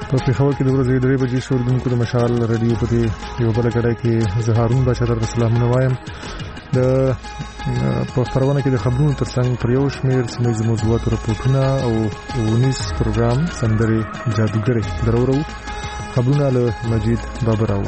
په پیښور کې د ورځې 3 بجې شوردونکو د مشال رادیو په یو بل کډه کې زهارون بچا در سلامونه وایم. د په خبرونه کې د خبرونو ترڅنګ پر یو شمېر سیمه موضوعات راپورټونه او ونیس پروګرام سندري جادوګري درورو خبرونه له مجید بابراو.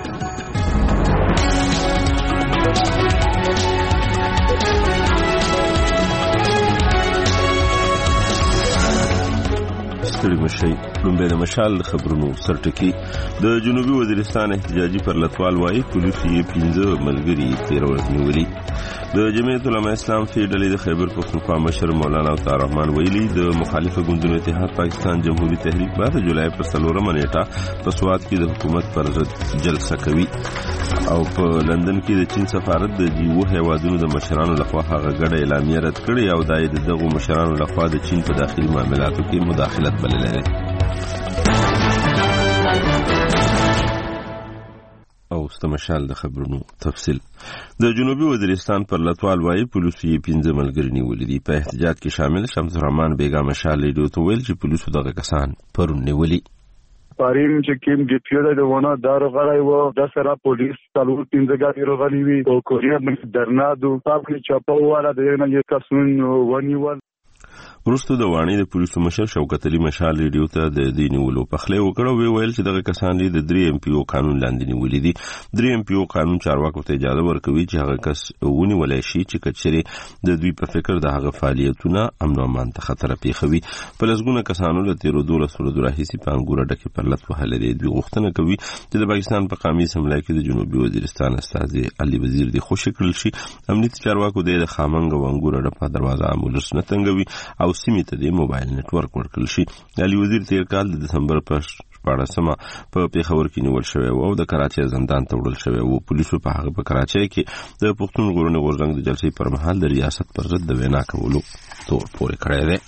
مشي لومبه د مشال خبرونو سرټکی د جنوبي وزیرستان احتجاجي پرلطوال وايي پولیس یې 15 ملګري 13 ورځې نیولي. د جمعیت العلماء اسلام فی ډلې د خیبر پختونخوا مشر مولانا عطا الرحمن ویلي د مخالفه ګوندونو اتحاد پاکستان جمهوریت تحریک بعد جولای پر 4 نیټه په سوات کې د حکومت پر ضد جلسه کوي او په لندن کې د چین سفارت د دیو هیوادونو د مشرانو لخوا هغه ګډه اعلامیه رد کړې او دغه مشرانو لخوا د چین په داخلي معاملاتو کې مداخلت بللې ده. او استمشال د خبرونو تفصیل. د جنوبي وزیرستان پر لطوال وايي پولیسو یې 15 ملګري نیولي دي. په احتجاج کې شامل شمس الرحمن بیگا مشال ریډیو ته ویل چې پولیسو دغه کسان پرون نیولي. پاریم چې کیم ډیپیو د ونه دار غړای وو د سره پولیس څلور 15 غاډي غړي وي او کوریا من درنادو صاحب کې چاپو والا د نه یو کسون ونیول. ورستو د وانی د پولیسو مشر شوکت علي مشال ریډیو ته د دینولو په خله وکړو ویل چې دغه کسان د 3 ام پی او قانون لاندې نیولې دي. 3 ام پی او قانون چارواکو ته اجازه ورکوي چې هغه کس ونیول شي چې کچري د دوی په فکر د هغه فعالیتونه امن او امان ته خطر پیښوي. په لږونه کسانو له 13 ورځې راهیسې په انګور ډکه پر لټ وهل دي. دوی غوښتنه کوي چې د پاکستان په قومي اسمبلی کې د جنوبي وزیرستان استاد علي وزیر دی خوشی کړل شي. امنیتي چارواکو د خامنګ او انګور ډکه دروازه امولس نه تنګوي او سیمه ته د موبایل نتورک ورکړل شي. علي وزیر تیر کال د دسمبر په 14مه په پیښور کې نیول شوی او د کراچۍ زندان ته وړل شوی او پولیسو په هغه په کراچۍ کې د پښتون غورنه غورځنګ د جلسې پر مهال د ریاست پر ضد د وینا کولو تور پورې کړی دی.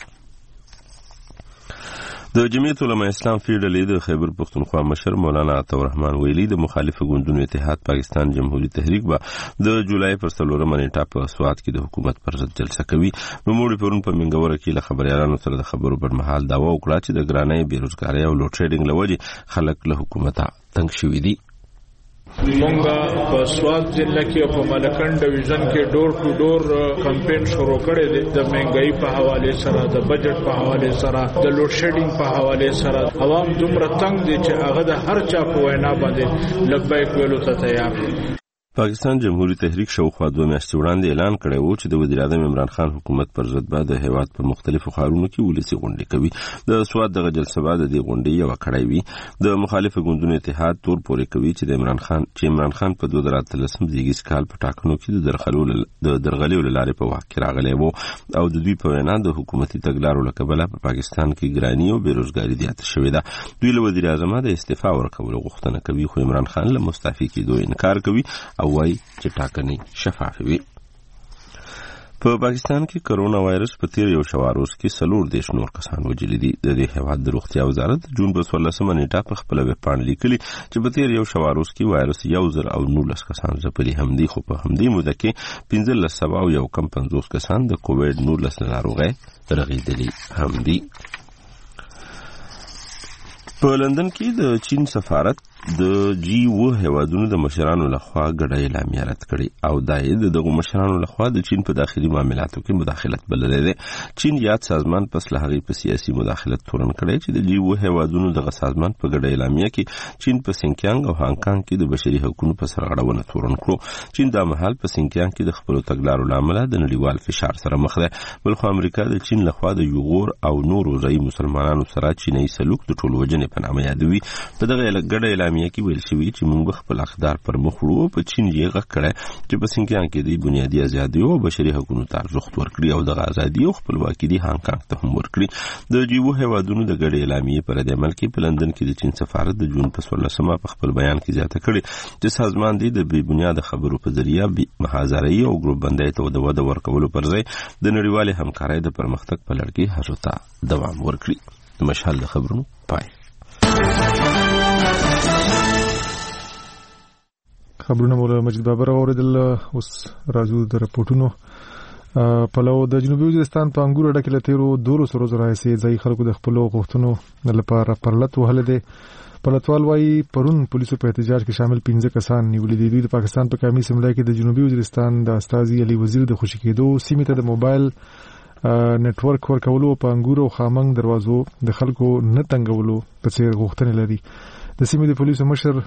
د جمعیت العلماء اسلام فی ډلې د خیبر پختونخوا مشر مولانا عطا الرحمن ویلي د مخالفه ګوندونو اتحاد پاکستان جمهوریت تحریک با د جولای پر 4 نیټه په سوات کې د حکومت پر ضد جلسه کوي. نو موږ پرون په منګوره کې له خبريالانو سره د خبرو پر مهال داوا وکړه چې د ګرانۍ بیروزګاری او لوډ شیډینګ لوجه خلک له حکومت تنګ شوي دي. مونږه په سوات ضلع کې په ملکن ډیویژن کې ډور ټو ډور کمپاین شروع کړی دی. د مهنګای په حواله سره د بجټ په حواله سره د لوډ شیډینګ په حواله سره عوام دومره تنگ دي چې هغه د هر چا په وینا باندې لبیک ویلو ته تیار دي. پاکستان جمهوریت تحریک شاوخوا 2 میاشتې وړاندې اعلان کړی و چې د وزیر اعظم عمران خان حکومت پر ضد به د هیواد په مختلفو ښارونو کې ولسی غونډې کوي. د سواد دغه جلسه بعد د غونډې یو کړای وي. د مخالفه ګوندونو اتحاد تور پورې کوي چې عمران خان په 2013 زیږیز کال په ټاکنو کې د درغلي لارې په واک کې راغلی وو او د دوی په وینا د حکومتي تګلارو لکبله په پاکستان کې ګرانی او بیروزګاری زیاته شوې ده. دوی له وزیر اعظم د استعفا ورکولو غوښتنه کوي خو عمران خان له مستعفي کېدو انکار کوي او وايي چې ټاکنې شفاف وي. په پاکستان کې کرونا وایرس په تیر یو شواروز کې 14 نور کسان وژل دي. د هیواد د روغتیا وزارت جون په 16 نیټه په خپل ویب پاڼه لیکلي چې په تیر یو شواروز کې وایرس 1019 کسان ځپلي هم دي خو په همدې موده کې 15 او یو کم 50 کسان د کووډ 19 ناروغي رغیدلي هم دي. په لندن کې د چین سفارت د جی هیوادونو د مشرانو لخوا ګډه اعلامیه رد کړې او دغه مشرانو لخوا د چین په داخلي معاملاتو کې مداخلت بللې ده. چین یاد سازمان پس له هغې په سیاسي مداخلت تورن کړی چې د جی هیوادونو دغه سازمان په ګډه اعلامیه کې چین په سینکیانګ او هانګ کانګ کې د بشري حقوقو په سرغړونه تورن کړو. چین د مهال په سینکیانګ کې د خپل تګلارو لامل د نړیوال فشار سره مخ ده. بلخو امریکا د چین لخوا د یوغور او نورو ځای مسلمانانو سره چینی سلوک د ټول وجنې په نامه یادوي. په دغه ګډه اعلامیه کې ویل شوی چې موږ خپل اقدار پر مخ وړو. په چین یې غږ کړی چې په سینکیانګ کې د بنیادي ازادي او بشري حقوقو ته ارزښت ورکړي او د ازادي او خپلواکي د هانګ کانګ ته هم ورکړي. د جیو هیوادونو د ګډې اعلامیې پر عمل کې په لندن کې د چین سفارت د جون په 16 په خپل بیان کې زیاته کړي چې سازمان د بې بنیاد خبرو په ذریعہ محاذري او ګروپ بندۍ ته د وده ورکولو پر ځای د نړیوالې همکارۍ د پرمختګ په لړ کې هڅو ته دوام ورکړي. د مشال د خبرونو پای. خبرونه مولا مجید بابر اوریدل. اوس راځو د راپورټونو پلو د جنوبي وزیرستان په انګور اډه کې لتیرو 200 ورځې راځي ځای خلکو د خپل غوښتنو لپاره پرلط وهل دي. پلتوال وايي پرون پولیسو په احتجاج کې شامل 15 کسان نیولې دي. دوی د پاکستان په قومي اسمبلی کې د جنوبي وزیرستان د استاذي علي وزیر د خوشی کېدو سیمې ته د موبایل نتورک ورکولو په انګور او خامنګ دروازو د خلکو نه تنګولو په څیر غوښتنې لري. د سیمې د پولیسو مشر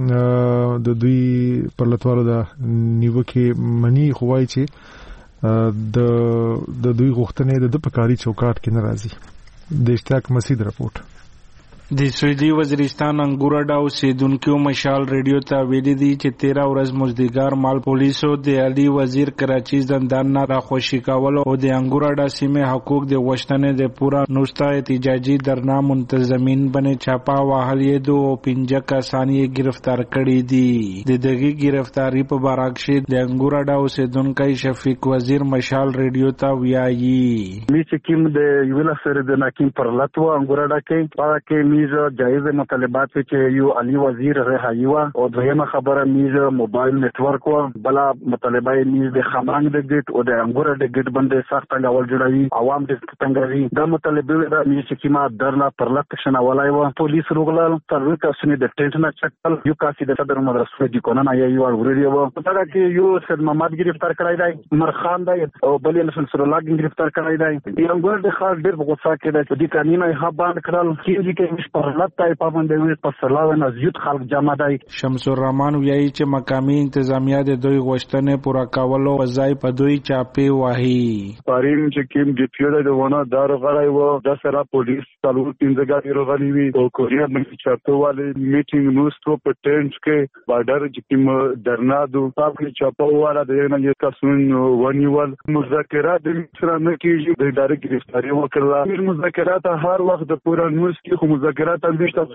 د دوی پلتوالو د نیوکې منی خوای چې د دوی غوښتنې د پکاري چوکاټ کې ناراضي. د اشتیاق مسعود رپورټ. د سویلي وزیرستان انګور اډه اوسیدونکو مشال ریډیو ته ویلي دي چې 13 ورځ مزدګار مال پولیسو د علي وزیر کراچي زندان نه راخوشي کولو او د انګور اډه سیمه حقوق د غوښتنې د پورا نوستا احتجاجي درنا منتظمین باندې چاپا وهلې دو 15 کسان یې گرفتار کړي دي. د دغه گرفتاری په بارکشه د انګور اډه اوسیدونکو شفیق وزیر مشال ریډیو ته ویایي چې کوم د یو لسره د ناکیم پرلط و انګور اډه کې پاکه جایز مطالبات چې یو علي وزیر رهایی و او دویمه خبره میز موبایل نتورک و بلا مطالبه میز د خامنګ د ګټ او د انګور د ګټ باندې سخت ډول جوړوي عوام د څنګهوي د مطالبه د میز چې کیما درلا پرلط شنه ولای و پولیس روغلل تر کسنه د ټینټ نه چکل یو کاسي د صدر مدرسې د قانون یې یو ورېډیو و پتاګه کې یو سید محمد گرفتار کړای دی مرخان دی او بلې نسل سره لاګ گرفتار کړای دی د انګور د خاص ډېر غوسه کېده چې د قانون یې باندې کړل چې پرلط تای پابند وي په سلاو نه زیات خلک جمع دي. شمس الرحمن ویایي چې مقامي انتظامیه د دوی غوښتنې پوره کولو وځای په دوی چاپی وهي. پارین چې کیم د پیړې د ونه دار غړای و د سره پولیس څلور 15 غاډي روغلي وي او کوریا باندې چارته والے میټینګ نوستو په ټینټ کې بارډر چې کیم درنادو صاحب کې چاپو والا د نه یو قانون ونیول مذاکرات د سره نه کیږي د ادارې گرفتاری وکړه. مذاکرات هر وخت د پوره نوز کې خو مذاکرات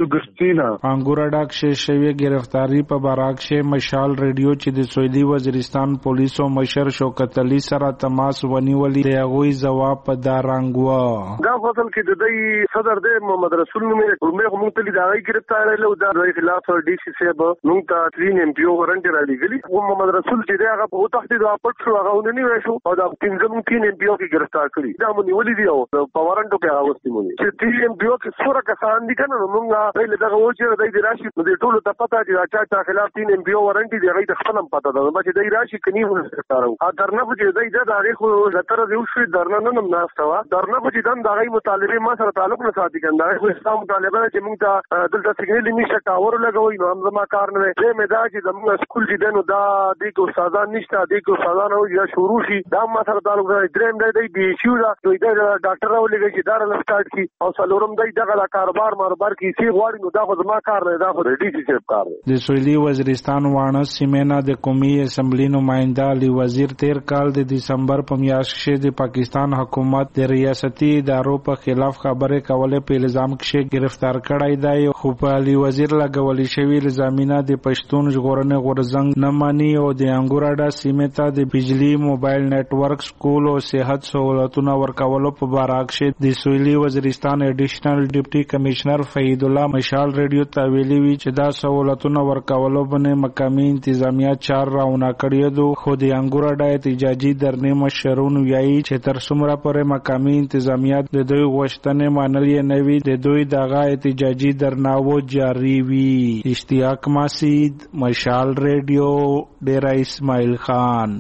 انګور اډه کې شوی گرفتاری په بارکشه مشال ریډیو چې د سویلي وزیرستان پولیسو مشر شوکت علي سره تماس ونیولې د هغوی ځواب په دارنګ و. دا فصل کې د دې صدر د محمد رسول نومې کومه هم ته د هغه گرفتاری له د خلاف ډي سي صاحب نوم ته 3 ام پی او ورنټ را لګلی او محمد رسول چې هغه په تحت د اپټ شو هغه ونی وشو او د 3 ام پی او کې گرفتار کړی دا مونږ ولې دی او په ورنټو کې هغه واستمونی چې 3 ام پی او کې څوره کسان دي کنه مونږه دغه و چې د راشي د ټولو ته پته چې چا خلاف 3 ام پی او ورنټي دی غي د خپل پته ده چې د راشي کني ورسره ا درنه چې د هغه خو لتر دی شو درنه نه ناستوا درنه چې د هغه مطالبه ما سره تعلق نه ساتي کنده خو اسلام مطالبه چې موږ ته دلته سیګنل نشه کاور لګوي نو هم ما کار نه دی مې دا چې زموږ سکول چې دنو دا د کو استادان نشته د کو استادان او یا شروع شي دا ما سره تعلق نه دریم دی بي شو دا دوی د ډاکټر ولګي چې دار لسټارټ کی او څلورم دی دغه کاروبار کی سی غواړي نو دا خو زما کار نه دا خو ډي سي صاحب کار دی. د سویلي وزیرستان وانه سیمه د قومي اسمبلی نمائنده علي وزیر 13 کال د دسمبر په میاشت کې د پاکستان حکومت د ریاستي ادارو په خلاف خبره کوله په الزام کې گرفتار کړای دی خو په علي وزیر لګولې شوی الزامینه د پښتون ژغورنې غورزنګ نه مانی او د انګور اډه سیمه ته د بجلی موبایل نتورک سکول او صحت سہولتونه ورکولو په بارکشه د سویلي وزیرستان اډیشنل ډیپټي کمشنر فهید الله مشال ریډیو ته ویلي وی چې دا سہولتونه ورکولو باندې مقامي انتظامیه 4 راونه کړی دو خو د انګور اډه احتجاجي درنې مشرون ویایي چې تر څومره پورې مقامي انتظامیه د دوی غوښتنې منلې نه وي د دوی دغه احتجاجي درناوو جاری وي. اشتیاق مسعود مشال ریډیو ډیرا اسماعیل خان.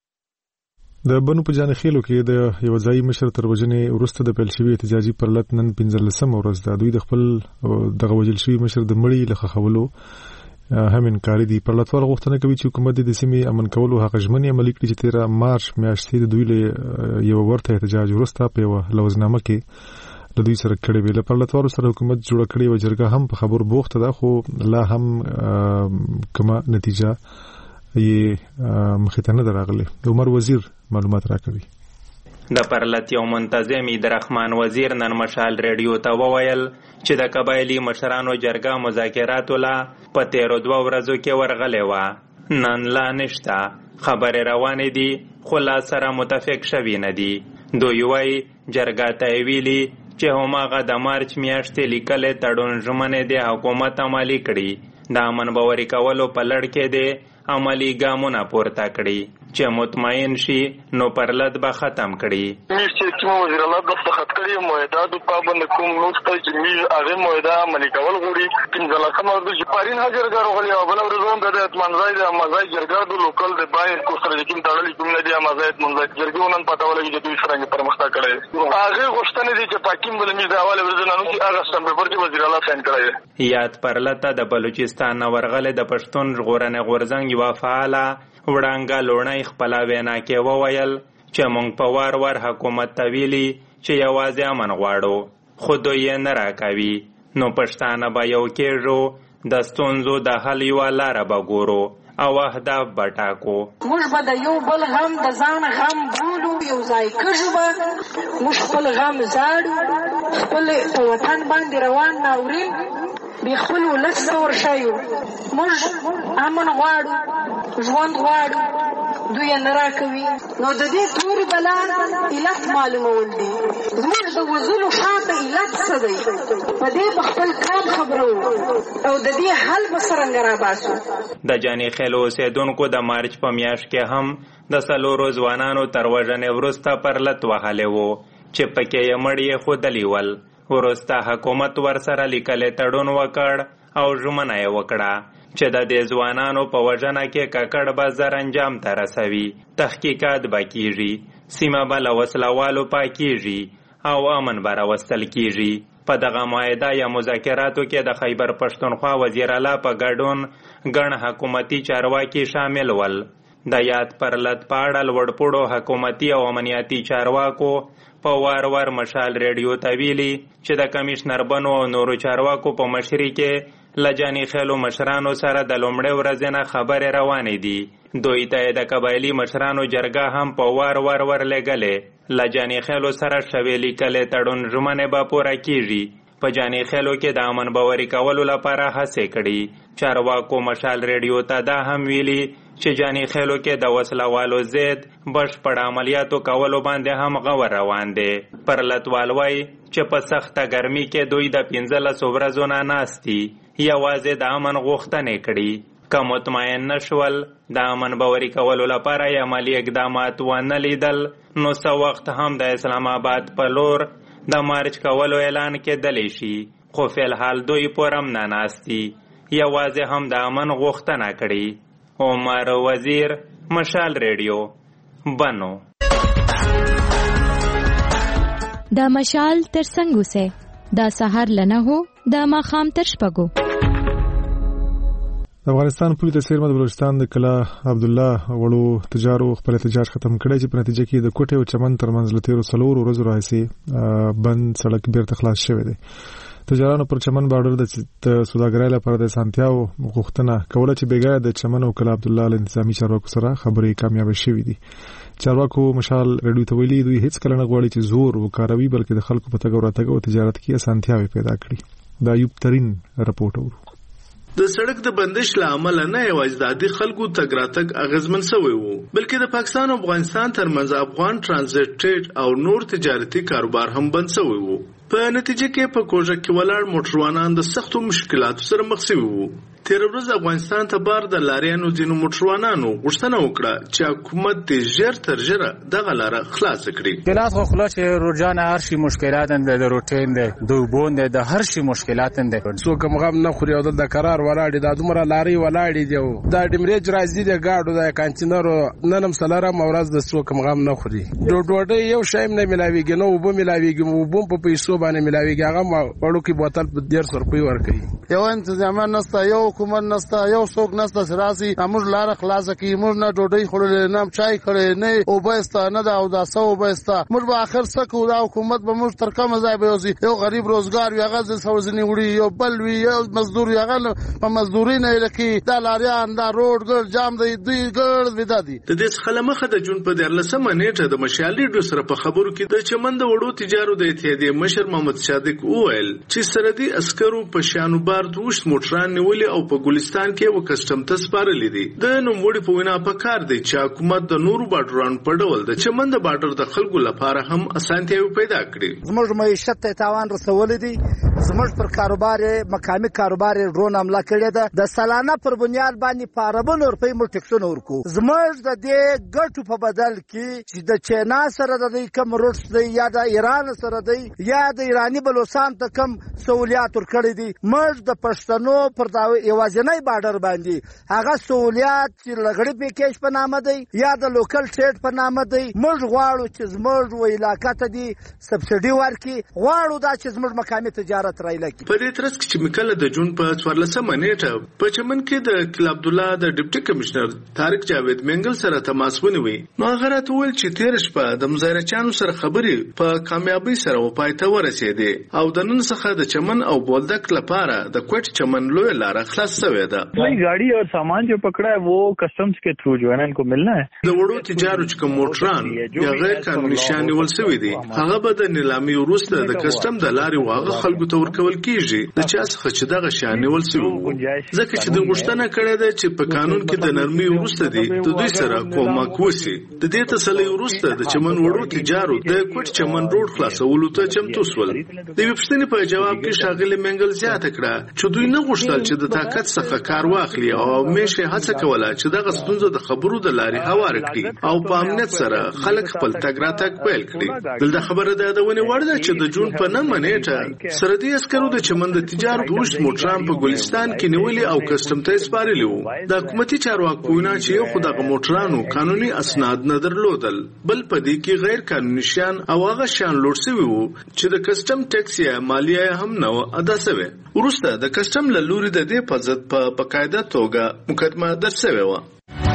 د بنو په جان خېلو کې د یو ځای مشر تر وجنې ورسته د پیل شوی احتجاجي پرلط نن 15 ورځ ده. دوی د خپل دغه وجل شوی مشر د مړی لخوا خولو هم انکار دي. پرلطوال غوښتنه کوي چې حکومت د سیمې امن کولو حق ژمنې عملي کړي چې 13 مارچ میاشتې د دوی له یو ورته احتجاج ورسته په لوزنامه کې د دوی سره کړي ویل. پرلطوال سره حکومت جوړ کړي و جرګه هم په خبر بوخته ده خو لا هم کما نتیجه یې مخته نه دراغله. عمر وزیر معلومات راکوي. د پرلط یو منتظم عبدالرحمن وزیر نن مشال ریډیو ته وویل چې د قبایلی مشرانو جرګه مذاکرات لا په 13 ورځو کې ورغلې و نن لا نشته خبره روانې دي خو لا سره متفق شوي نه دي. دوی وايي جرګه ته ویلي چې هماغه د مارچ میاشتې لیکلې تړون ژمنې د حکومت عملي کړي د امن باوري کولو په لړ کې د عملی ګامونه پورته کړي چې مطمئن شي نو پرلط به ختم کړي. میز چې کوم وزیر الله د دستخط کړي معاهده د پابند کوم نوسته چې میز هغه معاهده عملي کول غواړي. پنځه لسمه ورځ چې پارین حاضرګار غوړي او بل ورځ هم د اتمنځای د مزای جرګه د لوکل د بایر کو سره کوم تړلې کوم نه دی مزای اتمنځای جرګه نن پته ولګي چې دوی څنګه پرمختګ کړي. هغه غوښتنه دي چې پاکیم بل میز اول ورځ نه نو چې هغه سمبر کې وزیر الله ساين کړی. یاد پرلطه د بلوچستان ورغله د پښتون ژغورنې غورځنګ یو فعاله وړانګه لوڼی خپل وینا کې وویل چې موږ په وار وار حکومت ته ویلي چې یوازې امن غواړو خو دوی یې نه راکوي. نو پښتانه به یو کېږو د ستونزو د حل یوه لاره به ګورو او اهداف به ټاکو. موږ به د یو بل غم د ځان غم بولو یو ځای کږو به موږ خپل غم زاړو خپل په وطن باندې روان ناورین بې خپل ولس ته ورشایو. موږ امن غواړو ژوند غواړو دوی یې نه راکوي. نو د دې تورې بلا علت معلومول دي. زموږ د وژلو شاته علت څه دی په دې به خپل کام خبرو او د دې حل به څرنګه راباسو. د جاني خیل اوسېدونکو د مارچ په میاشت کې هم د څلورو ځوانانو تر وژنې وروسته پرلط وهلی و چې پکې یې مړ یې ښودلي ول. وروسته حکومت ورسره لیکلی تړون وکړ او ژمنه یې وکړه چې د دې ځوانانو په وژنه کې ککړ به زر انجام ته رسوي. تحقیقات به کیږي سیمه به له وسلوالو پاکیږي او امن به راوستل کیږي. په دغه معاهده یا مذاکراتو کې د خیبر پښتونخوا وزیر اعلی په ګډون ګڼ حکومتي چارواکي شامل ول. د یاد پرلط په اړه لوړپوړو حکومتي او امنیتي چارواکو په وار وار مشال ریډیو ته ویلي چې د کمیشنر بنو او نورو چارواکو په مشرۍ کې له جاني خیلو مشرانو سره د لومړۍ ورځې نه خبرې روانې دي. دوی ته د قبایلي مشرانو جرګه هم په وار وار ورلېږلې. له جاني خیلو سره شوې لیکلې تړون ژمنې به پوره کیږي. په جاني خیلو کې د امن باوري کولو لپاره هڅې کړي. چارواکو مشال ریډیو ته دا هم ویلي چې جاني خیلو کې د وسلوالو ضد بشپړ عملیاتو کولو باندې هم غور روان دی. پرلطوال وایي چې په سخته ګرمي کې دوی د 15 ورځو نه ناستي یوازې د امن غوښتنې کړي. که مطمئن نشول د امن باوري کولو لپاره یې عملي اقدامات ونه لیدل نو څه وخت هم د اسلام آباد په لور د مارچ کولو اعلان کېدلی شي. خو فلحال دوی پورم نه ناستي یوازې هم د امن غوښتنه کړي. عمر وزیر مشال ریډیو بنو. دا مشال تر څنګه سه دا سحر لنه هو دا ماخام تر شپږو. د افغانستان پولیس سیرمه د بلوچستان د کلا عبد الله وړو تجارو خپل احتجاج ختم کړی چې په نتیجه کې د کوټې او چمن ترمنځ لتیرو 4 ورځو راځي بند سړک بیرته خلاص شوی دی. تجارانو پر چمن بارډر د سوداګرۍ لپاره د سانتیاو غوښتنه کوله چې بیګا د چمن او کلا عبد الله انتظامی چارواکو سره خبرې کامیاب شوې دي. چارواکو مشال ریډیو ته ویلي دوی هیڅ کله نه غواړي چې زور وکاروي بلکې د خلکو په تګ او راتګ او تجارت کې اسانتیاوې پیدا کړي. دا ایوب ترين رپورټ اورو. د سړک د بندش له امله نه یوازې د عادي خلکو تګ راتګ اغیزمن شوی وو بلکې د پاکستان او افغانستان ترمنځ افغان ترانزیت ټریډ او نور تجارتي کاروبار هم بند شوی وو. په نتیجه کې په کوژه کې ولاړ موټروانان د سختو مشکلاتو سره مخ شوي وو. تیر ورځ افغانستان ته بار د لاریانو ځینو موټروانانو غوښتنه وکړه چې حکومت دې ژر تر ژره دغه لاره خلاص کړي. کلاس خو خلاص روزانه هر شي مشکلات اند د روټین د دوبون د هر شي مشکلات اند څو کوم غم نه خوري او د قرار ولاړ د دومره لاري ولاړ دی دا ډیمریج راځي د گاډو د کانتینرو ننم سلاره مورز د څو کوم غم نه خوري. ډوډۍ یو شایم نه ملاويږي نو وبو ملاويږي وبو په پیسو باندې ملاويږي هغه وړو کې بوتل په 150 روپۍ ورکړي. یو تنظیم نستا یو حکومت نستا یو څوک نستا سراسي امر لار خلاص کی موږ نه ډوډۍ خورل نه چای کړي نه او بهستا نه دا او دا سو بهستا موږ به اخر سکو دا حکومت به موږ تر کوم ځای به وسی یو غریب روزګار یو غز سوزنی وړي یو بل وی یو مزدور یو غل په مزدوري نه لکه دا لاریان دا روډ ګر جام دی دوی ګر ودا دي. د دې خلمخه د جون په 13 نیټه د مشالې ډو سره په خبرو کې د چمن د وړو تجارو د اتحادیې مشر کمانډر محمد صادق وویل چې سرحدي عسکرو په شانو بار 2 موټران نیولې او په ګلستان کې و کسټم ته سپارلې دي. د نوموړي په وینا پکار دی چې حکومت د نورو بارډرانو په ډول د چمن د بارډر د خلکو لپاره هم اسانتیاوي پیدا کړي. زموږ معیشت ته تاوان رسولې دي، زموږ پر کاروبار مقامي کاروبار ډرون حمله کړې ده. د سالانه پر بنیاد باندې په اربونو روپۍ موږ ټکسونه ورکو. زموږ د دې ګټو په بدل کې چې د چینا سره د کم روټس دی یا د ایران سره دی یا د ایرانی بلوچستان ته کم سہولیات ورکړي دي، موږ د پښتنو پر دا یوازینی بارډر باندې هغه سہولیات چې لغړی پیکیج په نامه دی یا د لوکل ټریډ په نامه دی موږ غواړو چې زموږ و علاقې ته دی سبسيډي ورکړي. غواړو دا چې زموږ مقامي تجارت رایلکي. په دې ترڅ کې چې مکله د جون په 14 نیټه په چمن کې د کل عبد الله د ډیپټي کمشنر طارق جاوید منګل سره تماس ونیوي. نو هغه راته وویل چې تیر شپه د مظاهرچیانو سره خبرې په کامیابی سره و پای ته ورسېدې او د نن څخه د چمن او بولدک لپاره د کوټ چمن لوی لار خلاص شوې ده. وہی گاڑی اور سامان جو پکڑا ہے وہ کسٹمز کے تھرو جو ہے نا ان کو ملنا ہے. د وړو تجارو چې کوم موټران یا غیر قانوني شان ول شوی دي هغه به د نیلامي وروسته د کسټم د لارې واغه خلکو ته ورکول کیږي. د چا څخه چې دغه شان ول شوی ځکه چې د غوښتنه کړې ده چې په قانون کې د نرمي وروسته دي د دوی سره کومک وشي. د دې تسلي وروسته د چمن وړو تجارو د کوټ چمن روډ خلاصولو ته چمتو شول. د وپښتنې په جواب کې شاغلي منګل زیاته کړه چې دوی نه غوښتل چې د طاقت څخه کار واخلي او همیشه هڅه کوله چې دغه ستونزه د خبرو د لارې هوار کړي او په امنیت سره خلک خپل تګ راتګ پیل کړي. دلته خبره ده د ونی وړ ده چې د جون په 9 نیټه سرحدي عسکرو د چمن د تجارت 2 موټران په ګلستان کې نیولې او کسټم ته سپارلي وو. د حکومتي چارواکو نه چې یو خدغه موټرانو قانوني اسناد نه درلودل بل پدې کې غیر قانوني شان او هغه شان لوړ شوی وو چې د کسټم ټیکس یا مالیه هم نه ادا شوی. ورسته د کسټم له لوري د دې په ضد په باقاعده توګه مقدمه درج شوی و.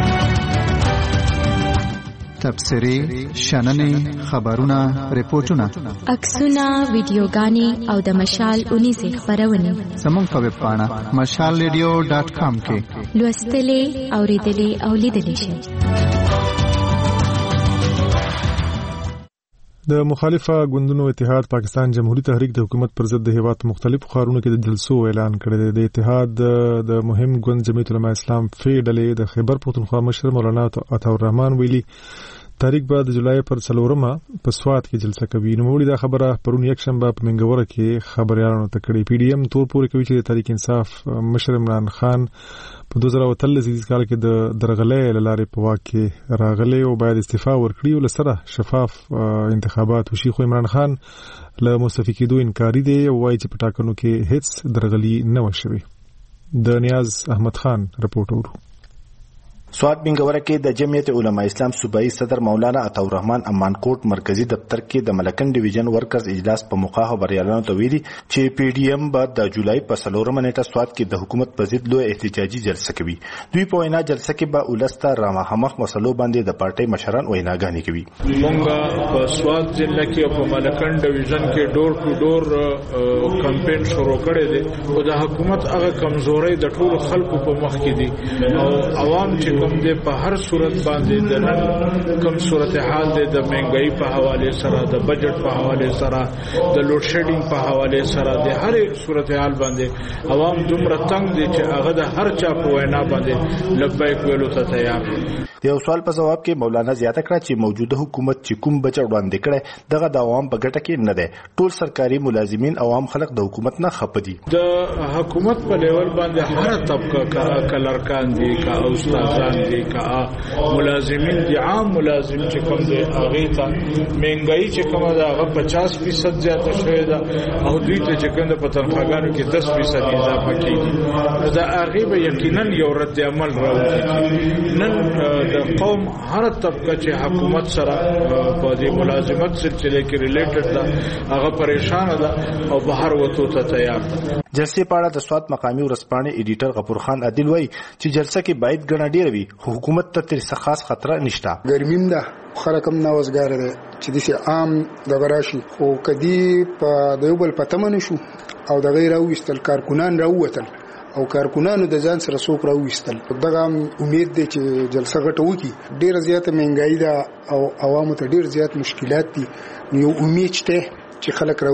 تبصرې، شننې، خبرونه، ریپورتونه، عکسونه، ویډیوګانې او د مشال 19 خبرونه زموږ په ویب پاڼه mashalradio.com کې لوستلې، اوریدلې او لیدلې شئ. د مخالفه ګوندونو اتحاد پاکستان جمهوریت تحریک د حکومت پر ضد د هیواد مختلف ښارونو کې د جلسو اعلان کړی دی. د اتحاد د مهم ګوند جمعیت العلماء اسلام فی ډلې د خیبر پختونخوا مشر مولانا عطا الرحمن ویلي تاریخ به د جولای پر 4 په سوات کې جلسه کوي. نو موږ دا خبره پرون یک شنبه په منګوره کې خبريالانو ته کړې. پی ډی ایم تور پورې کوي چې تحریک انصاف مشر عمران خان په 2013 کال کې د درغلې لارې په واک کې راغلي او باید استعفا ورکړي او لسره شفاف انتخابات وشي. خو عمران خان له مستعفي کېدو انکاري دی او وايي چې په ټاکنو کې هیڅ درغلي نه وشوي. د نیاز احمد خان رپورټ ورو. سوات بنګوره کې د جمعیت علماء اسلام صوبایي صدر مولانا عطا الرحمن امانکوټ مرکزی دفتر کې د ملکن ډیویژن ورکرز اجلاس په موقع خبريالانو ته ویلي چې پی ډی ایم بعد د جولای په 4 نیټه سوات کې د حکومت په ضد لوی احتجاجي جلسه کوي. دوی په وینا جلسه کې به ولسته رامخ مسلو باندې د پارټي مشران ویناګانې کوي. مونږه په سوات ضلع کې په ملکن ډیویژن کې ډور ټو ډور کمپاین شروع کړی دی او د حکومت هغه کمزوري د ټول خلکو په مخ کې دي او عوام چې کوم دې په هر صورت باندې د نن کوم صورتحال دې د مهنګۍ په حواله سره د بجټ په حواله سره د لوډ شیډینګ په حواله سره د هر صورتحال باندې عوام دومره تنگ دي چې هغه د هر چا په وینا باندې لبیک ویلو ته تیار دي. یو سوال په جواب کې مولانا زیاته کړه چې موجوده حکومت چې کوم بجټ وړاندې کړي دغه د عوام په ګټه کې نه ده. ټول سرکاري ملازمین عوام خلک د حکومت نه خپدي. د حکومت په لیول باندې هر طبقه کا کلرکان دي کا استادان دي کا ملازمین دي. عام ملازم چې کوم دي هغه ته مهنګای چې کومه ده هغه 50% زیاته شوې ده او دوی ته چې کوم په تنخواګانو کې 10% اضافه کیږي. دا هغه به یقینا یو رد عمل راوړي. نن د قوم هر طبقه چې حکومت سره په دې ملازمت سلسله کې ریلیټډ ده هغه پریشان ده او بهر وته ته تیار ده. جلسې په اړه د سوات مقامي ورسپانې ایډیټر غفور خان عادل وایي چې جلسه کې باید ګڼه ډېره وي خو حکومت ته تر څه خاص خطر نشته. ګرمیم ده خلک هم نوازګار دي چې د عام د غراشي خو کدي په دیوبل پتمن شو او د غیر اوستل کارکونان راووتل او کارکونانو د ځان سره څوک راوستل. دغه امید دی چې جلسه غټه وکي. ډېر زیاته مهنګای ده او عوامو ته ډېر زیات مشکلات دي. یو امید شته چې خلک راوځي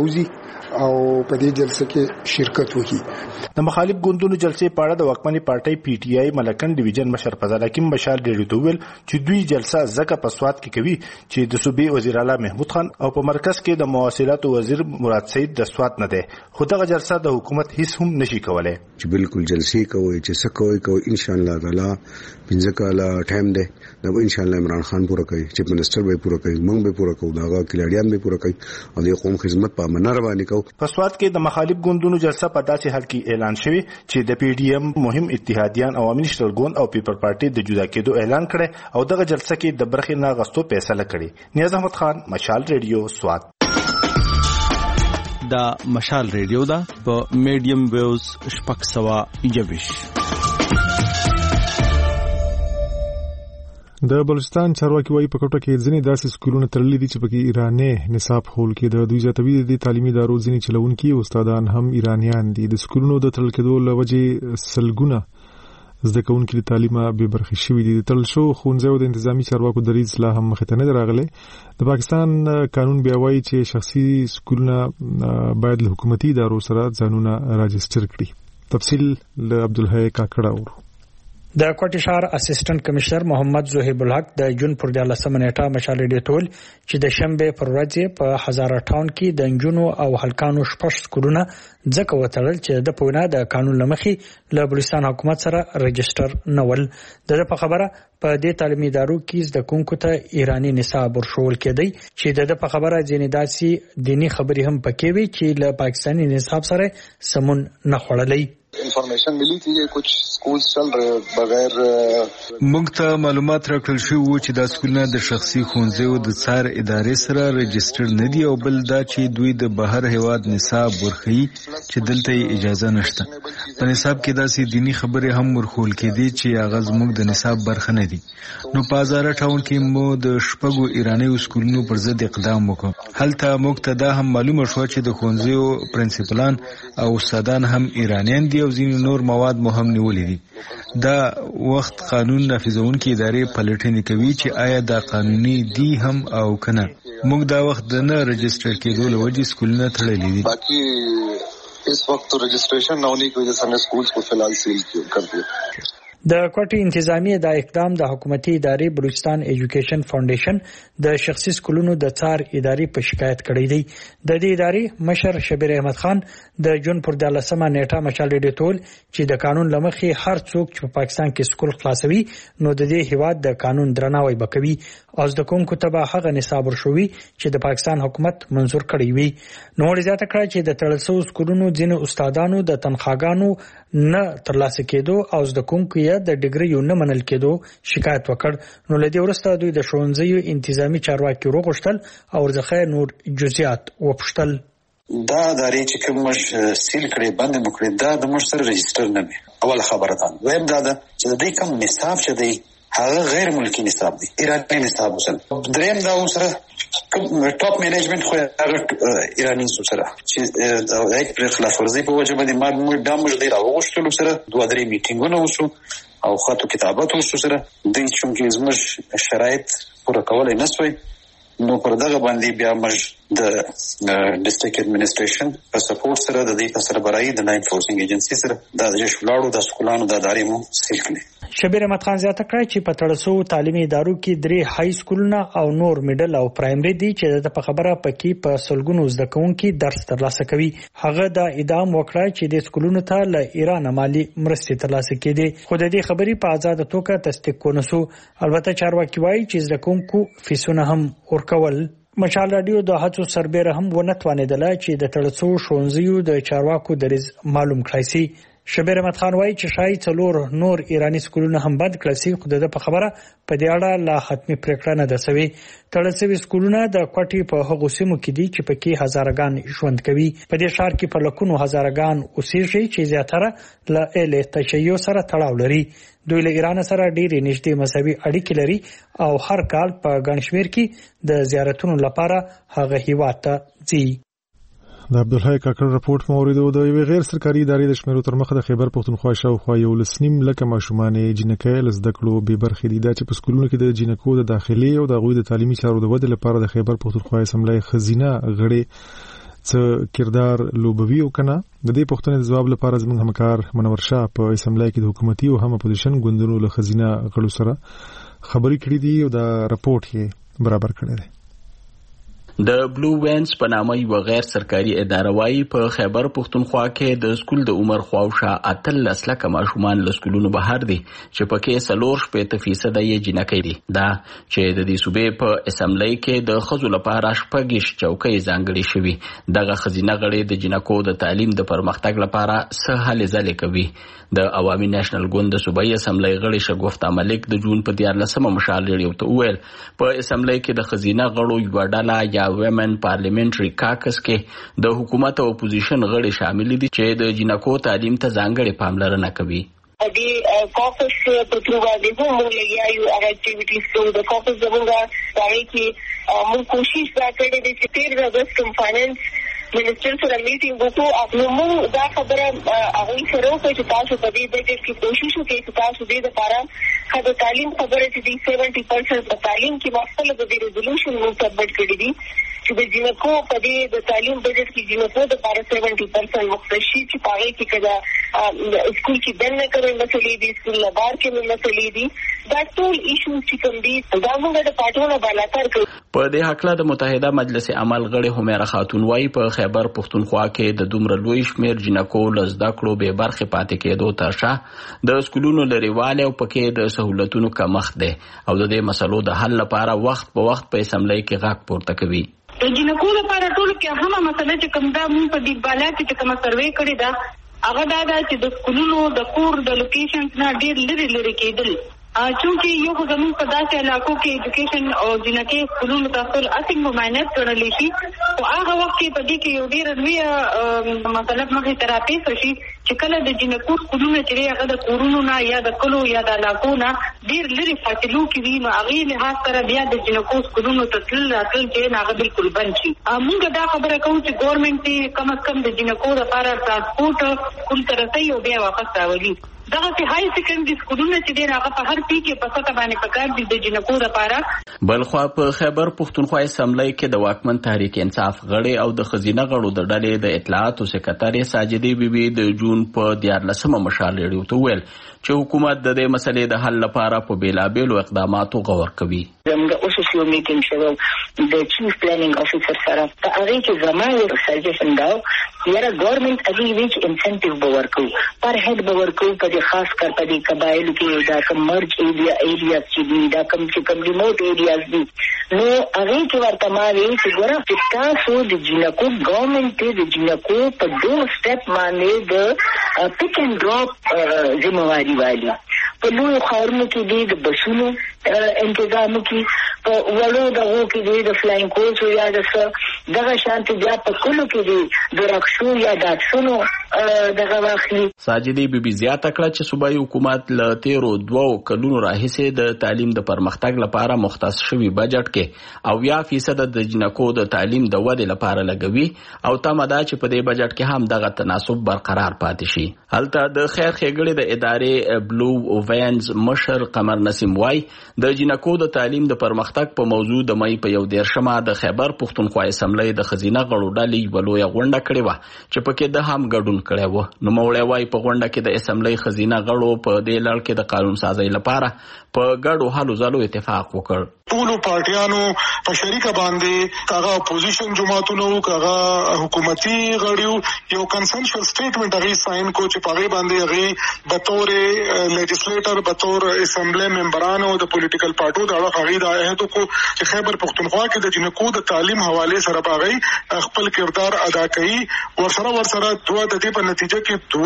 او په دې جلسه کې شرکت وکړي. د مخالف ګوندونو جلسې په اړه د واکمنې پارټۍ پی ټی آی ملکن ډیویژن مشر فضل حکیم بشار ډېر ویل چې دوی جلسه ځکه په سواد کې کوي چې د صوبې وزیر اعلی محمود خان او په مرکز کې د مواصلات وزیر مراد سعید د سواد نه ده، خو دغه جلسه د حکومت هیڅ هم نشي کولای. چې بالکل جلسې کوي چې څه کوي ان شاء الله تعالی پنځه کاله ټایم ده، دا ان شاء الله عمران خان پوره کوي، چیف منسٹر به پوره کوي، موږ به پوره کوو، داغه کلاړیان به پوره کوي او د قوم خدمت په منار باندې کوو. په سواد کې د مخالف ګوندونو جلسه په داسې حال کې اعلان شوی چې د پی ډی ایم مهم اتحادیان عوامي نېشنل ګوند او پیپل پارټي د جدا کېدو اعلان کړي او دغه جلسه کې د برخې نه غستو فیصله کړي. نیاز احمد خان، مشال ریډیو، سواد. دا مشال ریډیو دا په میډیم ویوز شپږ سوه یویش. د بلوچستان چارواکي وايي په کوټه کې ځینې داسې سکولونه تړلي دي چې پکې ایراني نصاب خول کې د دوی زیاتوي د تعلیمي ادارو ځینې چلونکي استادان هم ایرانیان دي. د سکولونو د تړل کېدو له وجې سلګونه زده کوونکي د تعلیمه بې برخې شوي دي. د تړل شو ښوونځیو د انتظامي چارواکو دریځ لا هم مخې ته نه دی راغلی. د پاکستان قانون بیا وایي چې شخصي سکولونه باید له حکومتي ادارو سره ځانونه راجستر کړي. تفصیل له عبدالحی کاکړه اورو. د کوټي ښار اسسټنټ کمشنر محمد زهیب الحق د جون پر 14 نیټه مشال ډیټول چې د شنبه پر ورځ په هزاره ټاون کې د انجونو او هلکانو شپږ سکولونه ځکه وتړل چې د پوینه د قانون لمخې له بلوچستان حکومت سره رجستر نول. د په خبره په دې تعلیمي ادارو کې زده کوونکو ته ایرانی نصاب ورشول کېدی چې د په خبره ځینې داسې دینی خبرې هم پکې وي چې له پاکستاني نصاب سره سمون نه خوړلې. انفارمیشن ملی تھی کہ کچھ سکولز چل رہے بغیر موږ ته معلومات راکړل شو چې دا سکولونه د شخصي ښوونځیو د څار ادارې سره رجستر نه دي او بل دا چې دوی د بهر هیواد نصاب ورخي چې دلته اجازه نشته. په نصاب کې داسې دینی خبرې هم ورخول کېدي چې هغه زموږ د نصاب برخه نه دي. نو په هزاره ټاون کې مو د شپږو ایرانی سکولونو پر ضد اقدام وکړ. هلته موږ ته دا هم معلومه شو چې د ښوونځیو پرنسپلان او استادان هم ایرانیان دي او ځینې نور مواد مهم نیولې دي. دا وخت قانون نافذونکي ادارې پلټنې کوي چې آیا دا قانوني دي هم او کنه. موږ دا وخت د نه رجستر کېدو له وجې سکولونه تړلي دي. باقي اس وقت تو رجسٹریشن نہ ہونے کی وجہ سے ہم نے سکولز کو فی الحال سیل کر دیا. د کوټي انتظامی دا اقدام د حکومتي ادارې بلوچستان ایجوکیشن فاونډیشن د شخصي سکولونو د څار ادارې په شکایت کړی دی. د دې ادارې مشر شبیر احمد خان د جون پر 14 نیټه مشال ډیټول چې د قانون لمخې هر څوک چې په پاکستان کې سکول خلاصوي نو د دې هیواد د قانون درناوی وکوي او د کومکو تبع هغه نصاب ورشوي چې د پاکستان حکومت منزور کړی وي. نو زیاته کړه چې د تړلسو سکولونو ځینو استادانو د تنخواګانو نه ترلاسه کېدو او د کومکو د ډیګریو نه منل کېدو شکایت وکړ. نو لدی ورسته دوی د ښوونځیو انتظامی چارواکي وغوښتل او ورڅخه نور جزئیات وپوښتل. دا ادارې چې کوم مش سیل کړي بند مکړي دا د مش سره رجستر نه وي. اول خبره ده ویم دا چې د دې کوم نصاب چې دی هغه غیر ملکی نصاب دی، ایرانی نصاب وسل. دریم دا سره ټاپ مینجمنت خو هغه ایرانی سره چې د یک پر خلاف ورزي په وجه باندې ما د مش دی راوښتل سره دوه درې میټینګونه وشو او خاطو کتابات وشو سره د چې زموږ شرایط پوره کولای نه سوی. نو پر دغه باندې بیا موږ د ډیسټریکټ ایڈمنسټریشن په سپورټ سره د دې په سربراهي د لاین فورسینګ ایجنسی سره د جشولاړو د سکولانو د ادارې مو سیل کړي. شبیر احمد خان زیاته کړی چې په تړسو تعلیمي ادارو کې 3 های سکولونه او نور میډل او پرایمري دي چې د خبره پکې په سلګونو زده کوونکي درس ترلاسه کوي. هغه د ادعام وکړه چې د سکولونو ته له ایران مالی مرستې ترلاسه کېدي خو د دې خبرې په آزاد توګه تصدیق کونسو. البته چارواکي وایي چې زده کوونکو فیسونه هم ورکول. مشال رادیو د هڅو سربېره هم ونتوانېدله چې د تړسو ښوونځیو د چارواکو دریځ معلوم کړای شي. شبیر احمد خان وایي چې شاید څلور نور ایرانی سکولونه هم بند کړل شي خو د په خبره په دې اړه لا ختمي پریکړه نه ده شوې. تړل شوي سکولونه د کوټي په هغو سیمو کې دي چې پکې هزارګان ژوند کوي. په دې ښار کې په لکونو هزارګان اوسېږي چې زیاتره له ال تشیع سره تړاو لري. دوی له ایران سره ډېری نږدې مذهبي اړیکې لري او هر کال په ګڼ شمېر کې د زیارتونو لپاره هغه هیواد ته ځي. د عبدالحی کاکړ رپورټ موریدو د یو غیر سرکاري ادارې د شمیرو تر مخه د خیبر پښتونخوا شاوخوا 1.5 لکه ماشومان جنکۍ له زده کړو بې برخې دي. دا چې په سکولونو کې د جنکو د داخلي او د غوی د تعلیمي چارو د ودې لپاره د خیبر پښتونخوا اسمبلی خزینه غړي څه کردار لوبوي او کنه. د دې پوښتنې ځواب لپاره زموږ همکار منور شاه په اسمبلی کې د حکومتي او هم اپوزیشن ګوندونو له خزینه غړو سره خبرې کړې دي او دا رپورټ یې برابر کړی دی. د بلو وینز په نامه یو غیر سرکاري اداره وايي په خیبر پښتونخوا کې د سکول د عمر خواوشا 18 لکه ماشومان له سکولونو بهر دي چې پکې 40% یې جنکۍ دي. دا چې د دې صوبې په اسمبلی کې د خزو لپاره شپږ چوکۍ ځانګړي شوي. دغه خزینه غړي د جنکو د تعلیم د پرمختګ لپاره څه هلې ځلې کوي. د عوامي نېشنل ګوند د صوبایي اسمبلی غړي شګوفتا ملک د جون په 14 مشال لري او ویل په اسمبلی کې د خزینه غړو یو ډله یا ویمن پارلیمنټري کاکس کې د حکومت او اپوزیشن غړي شامل دي چې د جنکو تعلیم ته ځانګړې پاملرنه کوي. د کاکس په تر باندې هم موږ لګیایو اکټیویټیز کوو. د کاکس زموږ ځای کې موږ کوشش دا کړې ده چې 13 اگست کوم فاینانس منسٹر سره میټینګ وکړو. نو موږ دا خبره هغوی سره وکړو چې تاسو په دې بجټ کې کوشش وکړئ چې تاسو دې لپاره د تعلیم خبره چې دی 70% په تعلیم کې واستله د ریزولوشن موږ سبمټ کړی دي چې د جنکو په دې د تعلیم بجټ کې جنکو د لپاره 70% مختص شي چې هغه کې کدا اسکول کې دنه کوي مسلې دي اسکول لبار کې مسلې دي. دا ټول ایشوز چې کوم دي دا موږ د پټونو بالاتر کوي. په دې حق له د متحده مجلس عمل غړي همیره خاتون وايي په خیبر پښتونخوا کې د دومره لوی شمیر جنکو لزدا کړو به برخه پاتې کېدو ترشا د سکولونو لريواله او پکې د سہولتونو کمښت ده او د دې مسلو د حل لپاره وخت په وخت په اسمبلی کې غږ پورته کوي. د جنکو لپاره ټول کې هم مسله چې کوم دا مونږ په دې بالا کې کوم سروې کړی دا هغه دا چې د سکولونو د کور د لوکیشنز نه ډېر لري کېدل. چونکه یو زمون په داسې علاقو کې ایجوکیشن او جنکې سکولونو تاسو اصل ممانعت کړل شي او هغه وخت کې په دې کې یو ډېر لوی مطلب مخې تراپی شي چې کله د جنکو سکولونو چې هغه د کورونو نه یا د کلو یا د علاقو نه ډېر لري فاصلو کې وي نو هغه له سره بیا د جنکو سکولونو ته تل راتل چې هغه بالکل بند شي. موږ دا خبره کوو چې ګورنمنت کم از کم د جنکو لپاره ترانسپورت کول تر رسي او بیا واپس راولي. دغه چې هاي سیکنډري سکولونه چې دی هغه په هر پی کې په څه باندې پکار دي د جنکو لپاره. بلخوا په خیبر پښتونخوا اسمبلی کې د واکمن تحریک انصاف غړي او د خزینه غړو د ډلې د اطلاعاتو سکرټری ساجدي بیبي د جون په 14 مشال لري او ویل چې حکومت د دې مسلې د حل لپاره په بیلابېلو اقداماتو غور کوي. زموږ اوس یو میټینګ شوی د چیف پلانینګ افیسر سره په هغه کې زموږ سجیشن دا یاره ګورنمنت اګي ویچ انسنټیو باور کوي پر هډ باور کوي په خاص کر په دې قبایل کې دا کوم مرج ایریا چې دی دا کوم چې کوم ریموټ ایریاز دي نو هغه کې ورته ما وی چې ګوره چې تاسو د جنکو ګورنمنت د جنکو په دوه سټپ باندې د پک اینڈ ډراپ ذمہواری والی په لوی خاورونو کې دی د بسونو انتظام کې په وړو دغو کې دی د فلاینګ کوچ یا د دغه شانتي بیا په کلو کې دی د رکشو یا د ټسونو دغه واخلي. ساجدي بیبي زیاته کړه چې صوبایي حکومت له 13 کلونو راهیسې د تعلیم د پرمختګ لپاره مختص شوی بجټ کې 90% د جنکو د تعلیم د ودې لپاره لګوي او تمه ده چې په دې بجټ کې هم دغه تناسب برقرار پاتې شي. هلته د خیر ښېګړې د ادارې بلو وینز مشر قمر نسیم وای د جنکو د تعلیم د پرمختګ په موضوع د مې په 11 د خیبر پښتونخوا اسمبلی د خزینه غړو ډلې بلوې غونډه کړې و چې پکې د هم ګډون کړی و. نو مولوی وای په غونډه کې د اسمبلی خزینه غړو په دې لړ کې د قانون سازي لپاره په ګډو حلو ځلو اتفاق وکړ. ټول پارټیانو په شریکه باندې کاغه اپوزیشن جماعتونو کاغه حکومتي غړیو یو کنسنشل سټیټمنټ هغه ساين کو چې پاره باندې هغه به تور لیجسلیټر به تور اسمبلی ممبرانو د پولیټیکل پارټو دا هغه د عہد کو چې خیبر پښتونخوا کې د جنکو د تعلیم حواله سره باغی خپل کردار ادا کړي ورسره دوه د دې په نتیجه کې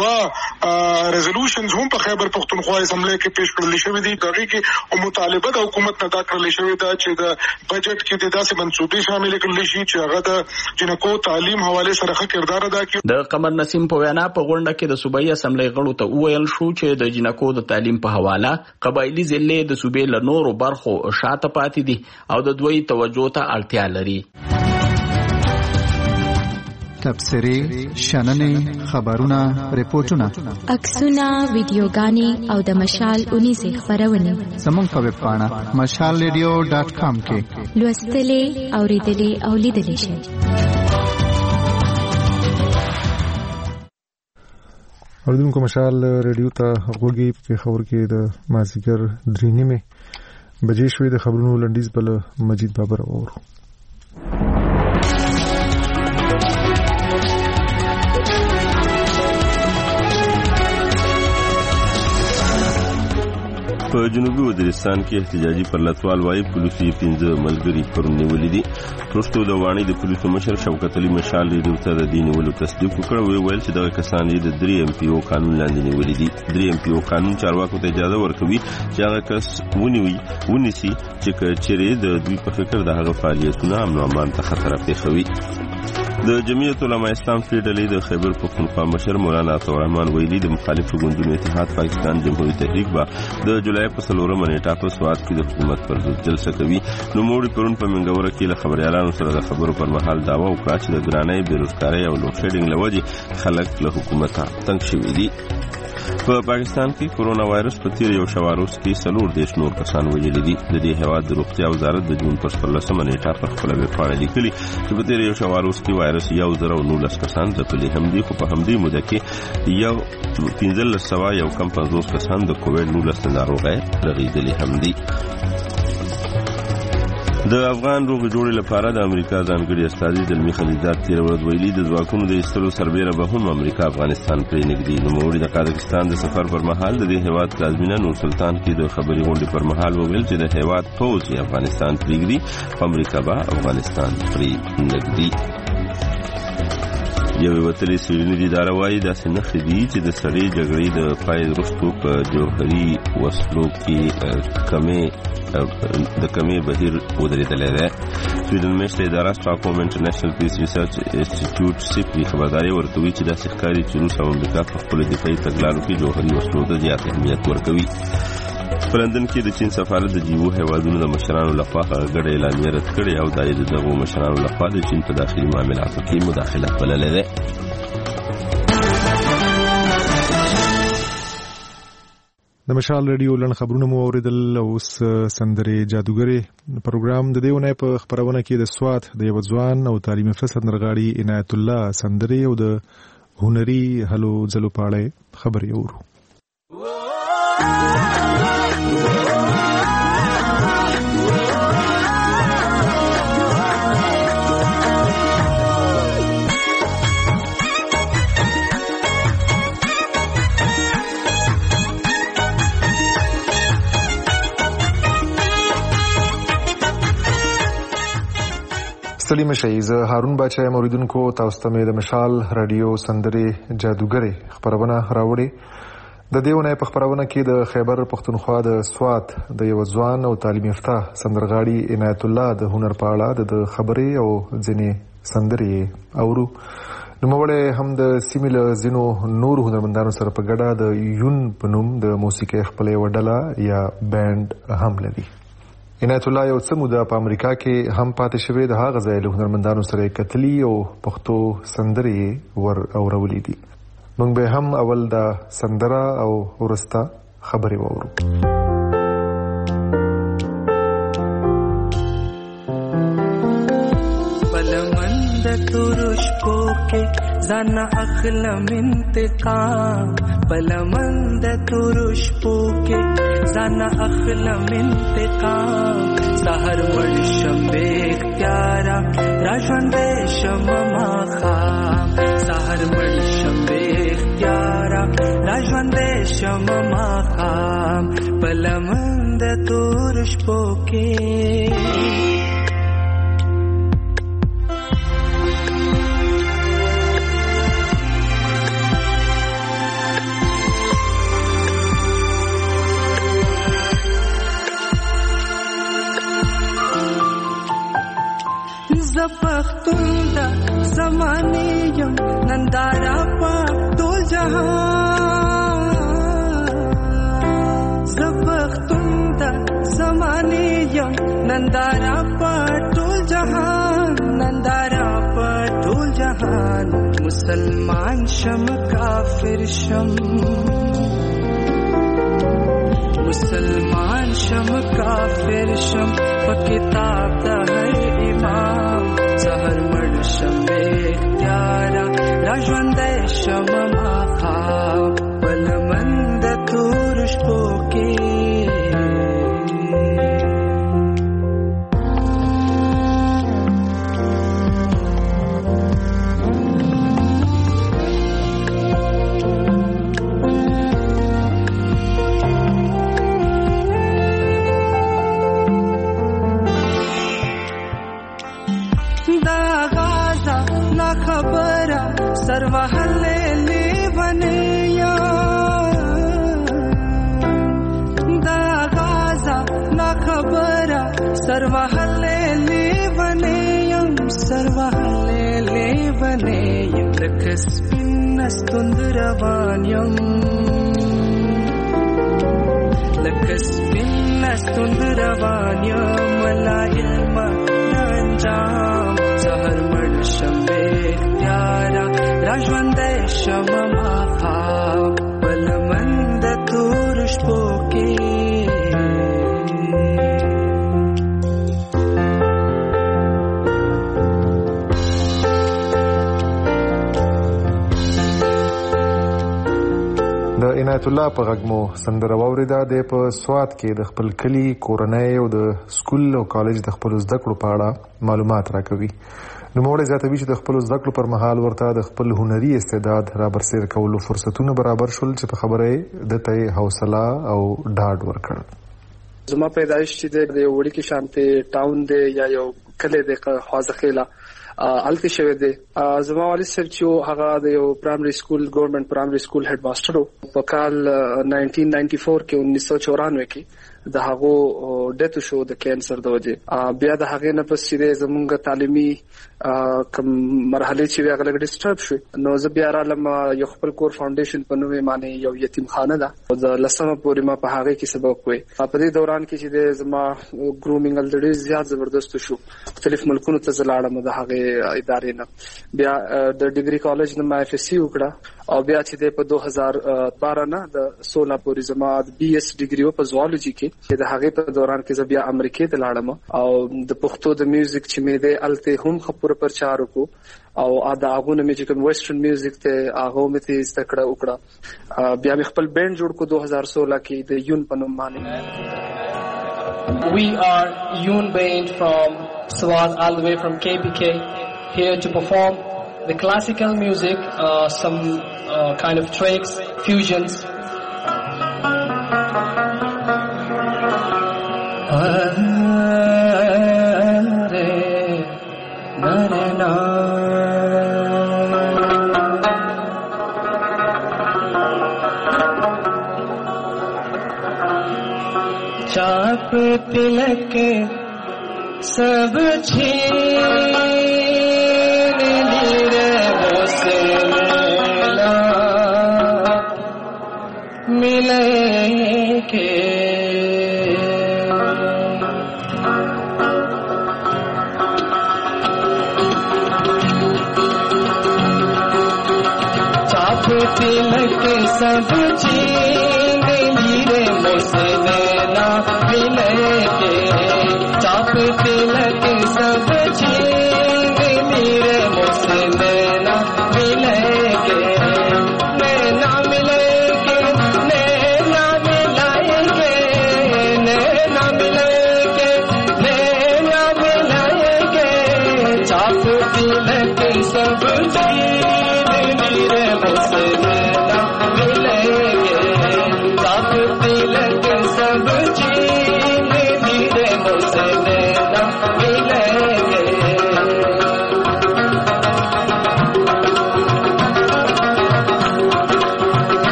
دوه ریزولوشنز هم په خیبر پښتونخوا اسمبلی کې پیش کړل شوې دي دغه کې مطالبه د حکومت نه دا کړل شوې دا چې د بجټ کې د داسې منصوبې شامل کړل شي چې هغه د جنکو تعلیم حواله سره ښه کردار ادا کړي. د قمر نسیم په وینا په غونډه کې د صوبایي اسمبلی غړو ته وویل شو چې د جنکو د تعلیم په حواله قبایلی ضلع د صوبې له نورو برخو شاته پاتې دي او د دوی توجه ته اړتیا لري. تبصرې، شننې، خبرونه، ریپورتونه، عکسونه، ویډیوګانې او د مشال 19 خبرونه زموږ په ویب پاڼه mashalradio.com کې لوستلې، اوریدلې او لیدلې شئ. اوریدونکو مشال ریډیو ته غوږی په خبر کې د مازیګر 3:30 بجې شوې د خبرونو لنډیز بل مجید بابر اورو. په جنوبي وزیرستان کې احتجاجي پرلطوال وايي پولیسو 15 ملګري پرون نیولي دي. پروشتو د وانی د پولیسو مشر شوکت علي مشال ریډیو ته د دین ولو تصدیق وکړ او ویل چې دغه کسان د 3 MPO قانون لاندې نیولي دي. 3 MPO قانون چارواکو ته اجازه ورکوي چې هغه کس ونیسي چې چیرې د دوی په فکر د هغه فعالیتونه امن او امان ته خطر پېښوي. د جمعیت علماء اسلام کې ډلې د خیبر پختونخوا مشر مولانا عطارحمان ویلي د مخالفو ګوندونو اتحاد پاکستان جمهوریت تحریک به د جولای په 4 نیټه په سواد کې د حکومت پر ضد جلسه کوي. نو موږ پرون په منګوره کې له خبريالانو سره د خبرو پر مهال داوا وکړه چې د ګرانۍ بیروزګارۍ او لوډ شیډینګ لوجې خلک له حکومت تنګ شوي دي. په پاکستان کې کورونا وایرس په تیر یو شواروس کې 4 نور کسان وژل دي. د دې هیواد د روغتیا وزارت د جون پر 14 نیټه په خپل ویب پاڼه لیکلي چې په تیر یو شواروس کې وایرس 1019 کسان ځپلي هم دي، خو په همدې موده کې یو 1550 کسان د کووډ-19 ناروغۍ رغېدلي هم دي. د افغان روغ جوړې لپاره د امریکا ځانګړي استازي دلمي خلیزات تیر ورځ ویلي د ځواکونو د ایستلو سربیره به هم امریکا افغانستان پرې نږدې. نوموړي د قازقستان د سفر پر مهال د دې هیواد پلازمینه نور سلطان کې د خبري غونډې پر مهال وویل چې د هیواد پوځ افغانستان پرېږدي، امریکا به افغانستان پرې نږدې. یو وتلې سیرینی د اداره وايي داسې نښې دي چې د سړې جګړې د پای وروسته په جوهري وسلو کې د کمې بهیر ودرېدلی دی. سویډن میشته اداره سټاکهولم انټرنیشنل پیس ریسرچ انسټیټیوټ سیپي خبرداری ورکوي چې داسې ښکاري چې روس او امریکا په خپلو دفاعي تګلارو کې جوهري وسلو ته زیات اهمیت ورکوي. په لندن کې د چین سفارت د جیو هیوادونو د مشرانو لخوا ګډه اعلامیه رد کړې او دا یې د دغو مشرانو لخوا د چین په داخلي معاملاتو کې مداخلت بللی دی. د مشال ریډیو لن خبرونه مو اوریدل. اوس سندرې جادوګرې پروګرام د دیونه په خبرونه کې د سوات د یو ځوان او تعلیم یافته سندرغاړي عنایت الله سندرې او د هنري هلو ځلو پاړې خبرې اورو. سلیم شي زه هارون باچا موریدونکو تاسو ته د مشال رادیو سندرې جادوګرې خبرونه راوړي. د دیونه په خبرونه کې د خیبر پختونخوا د سوات د یو ځوان او تعلیم یافته سندرغاړي عنایت الله د هنر په اړه د خبرې او ځینې سندرې اورو. نوموړی هم د سیمې له ځینو نور هنرمندانو سره په ګډه د یون په نوم د موسیقۍ خپله یوه ډله یا بینډ هم لري. عنایت الله یو څه موده په امریکا کې هم پاتې شوی، د هغه ځای له هنرمندانو سره کتلي او پښتو سندرې ور اورولې دي. موږ به هم اول دا سندره او ورسته خبرې واورو. بلمند ترش پوکے زانا اخلم انتقام، بلمند ترش پوکے زانا اخلم انتقام، سحر ورشم بے اختیارا راجوند شم ماخام، سحر ورشم بے اختیارا راجوند شم ماخام، بلمند ترش پوکے. زپختون دا زمانی یم نندارا پا ټول جهان، زپختون دا زمانی یم نندارا پا ټول جهان، نندارا پا ټول جهان، مسلمان شم کافر شم، مسلمان شم کافر شم، په کتاب د هر امام، سحر مړ شم بے اختیارا راژوندی شم ماښام، रुशबो के सर्वहले लेवनेया दागाजा ना खबरा सर्वहले लेवनेयम सर्वहले लेवनेयम लकस्पिन्नस्तुंदरवान्यम लकस्पिन्नस्तुंदरवान्यम ला इल्मा नंजाम सहर मडशमे प्यारा राजवंदे शममा खाब बलमंद तुरुष पोके د عنایت الله په غږمو سندره واوریده د په سواد کې د خپل کلی کورنۍ او د سکول او کالج د خپل زده کړو په اړه معلومات راکوي. نوموړی زیاتوي چې د خپل زده کړو پر مهال ورته د خپل هنري استعداد را برسېر کولو فرصتونه برابر شول چې په خبره دته حوصله او ډاډ ورکړ. زما پیدایش چې د وړي کې شانته ټاون دی یا یو کله د خوازخیلا الته شوی دی. زما والد صاحب چې هغه د یو پرایمري سکول ګورنمنت پرایمري سکول هډ ماستر په کال 1994 کې 1994 کې د هغه ډیث شو د کینسر د وجه. بیا د هغه نه پس چې زمونږ تعلیمي کوم مرحله چې هغه لګ ډیسټرب شو نو زه بیا رالم یو خپل کور فاونډیشن په نوې معنی یو یتیم خانه ده او د لسمه پورې ما په هغه کې سبق وې. په دې دوران کې چې زما ګرومینګ الډری زیات زبردست شو. مختلف ملکونو ته زلاړم د هغه ادارې نه. بیا د ډیګري کالج نه ما اف اس سی وکړه او بیا چې په 2012 نه د 16 پورې زما بي اس ډیګري په زوالوجي کې چې د هغه په دوران کې زه بیا امریکا ته لاړم او د پښتو د میوزیک چې مې د الته هم خبره پرچار وکړو او دا هغه مې چې کوم ویسټرن میوزیک ته هغه مې ته استکړه وکړه. بیا مې خپل بینډ جوړ کو 2016 کې د یون په نوم باندې. We are Yoon Band from Swat all the way from KPK here to perform the classical music, some kind of tricks, fusions. चाप तिलक सब छीन लीरे से मिला मिले के चाप तिलक सब छीन लीरे से मिले के चाप तिलक सब छीन मेरे मुझसे नैना मिले के नैना मिलेंगे नैना मिलाएंगे नैना मिलेंगे नैना मिलाएंगे चाप तिलक सब छीन मेरे मुझसे नैना मिलेंगे चाप तिलक सब छीन मेरे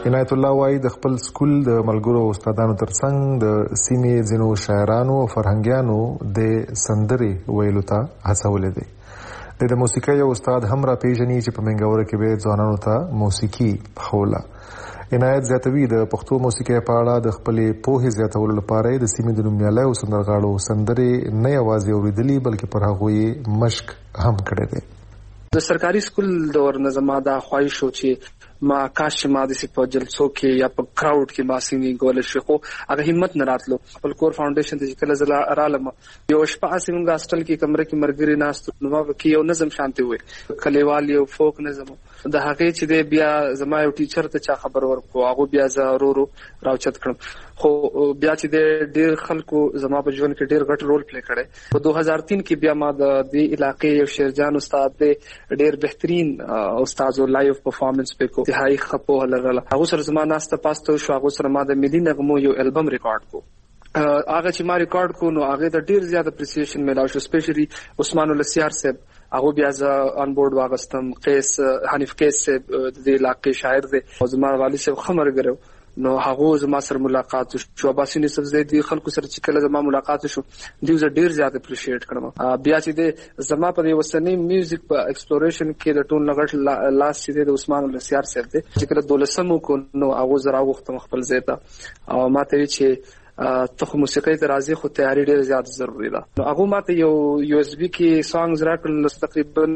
عنایت الله وایي د خپل سکول د ملګرو استادانو ترڅنګ د سیمې ځینو شاعرانو او فرهنګیانو د سندرې ویلو ته هڅولې دي. د موسیقۍ یو استاد هم را پیژني چې په منګوره کې به ځوانانو ته موسیقي خوله. عنایت زیاتوي د پښتو موسیقۍ په اړه د خپلې پوهې زیاتولو لپاره د سیمې د نومیالیو سندرغاړو سندرې نه یوازې اوریدلي بلکې پر هغو یې مشق هم کړی دی. د سرکاري سکول دور نه زما دا خواهش و چې ما کاش چې ما د په جلسو کې یا په کراود کې ما سنګینګ کول شي، خو هغه همت نه راتلو. خپل کور فاونډیشن ته کله زلا رالم یو شپه سنګ هاستل کې کمره کې مرګري ناست نو ما کې یو نظم شانتي وي کلیوال یو فوک نظم د هغه چې د بیا زما یو ټیچر ته چا خبر ورکو هغه بیا ضرورو راوچت کړم. خو بیا چې د ډیر خلکو زما په ژوند کې ډیر غټ رول پلی کړی. په 2003 کې بیا ما د دې علاقې یو شیرجان استاد دی ډیر بهترین استاد او لایو پرفارمنس په کو هاي خپو هلره هغه سره زما ناسته پاسته شو. هغه سره ما د ملي نغمو یو البم ریکارډ کو. هغه چې ما ریکارډ کو نو هغه د ډیر زیات اپریسیشن ملاو شو، سپیشلی عثمان السیار صاحب هغه بیا ز ان بورډ واغستم. قیس حنیف قیس صاحب د علاقې شاعر دی او زما والي صاحب خمر غرو نو هغه زما سره ملاقات شو. عباسي نصف زیدي خلکو سره چې کله زما ملاقات شو دوی زه ډیر زیات اپریشیټ کړم. بیا چې د زما په وسنی میوزیک په ایکسپلوریشن کې د ټون لغټ لاس چې د عثمان السیار صاحب دی چې کله دولسمو کو نو هغه زرا وختم خپل زیتا او ماته چې ته موسیقي ته راځي خو تیاری ډیر زیات ضروری ده. نو هغه ماته یو یو اس بي کې سانګز راکړل تقریبا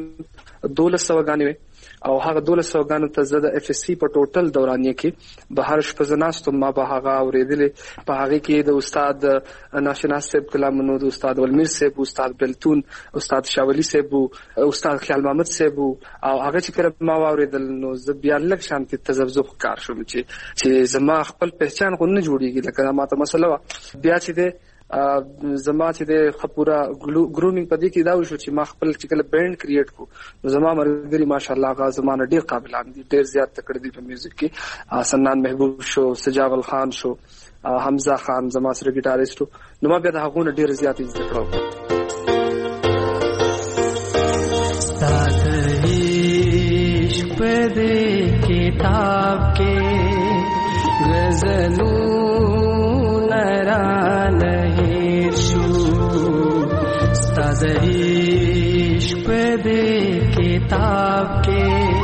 1200 غانې او هغه 1200 غانو ته زده اف اس سی په ټوټل دورانیه کې بهر شپزناست ما به هغه اوریدلې. په هغه کې د استاد ناشناس صاحب کلامونو، د استاد ولمیر صاحب، استاد بلتون، استاد شاولی صاحب، استاد خیال محمد صاحب او هغه چې کړه ما اوریدل نو زه بیا لک شانتي تذبذب کار شوم چې زما خپل پہچان خو نه جوړیږي لکه ما ته مسله بیا چې د زما چې د خپورا ګرومینګ پدې کې دا وشو چې ما خپل چې کله بینډ کریټ کو نو زما مرګري ماشاءالله غا زمانه ډیر قابلان دي، ډیر زیات تکړه دي په میوزیک کې. سنان محبوب شو، سجاول خان شو، حمزه خان زما سره ګیټاریسټ نو ما بیا د هغه ډیر زیات عزت کړو. استاد عشق دې کتاب کې غزلو استاد عشق دے کتاب کے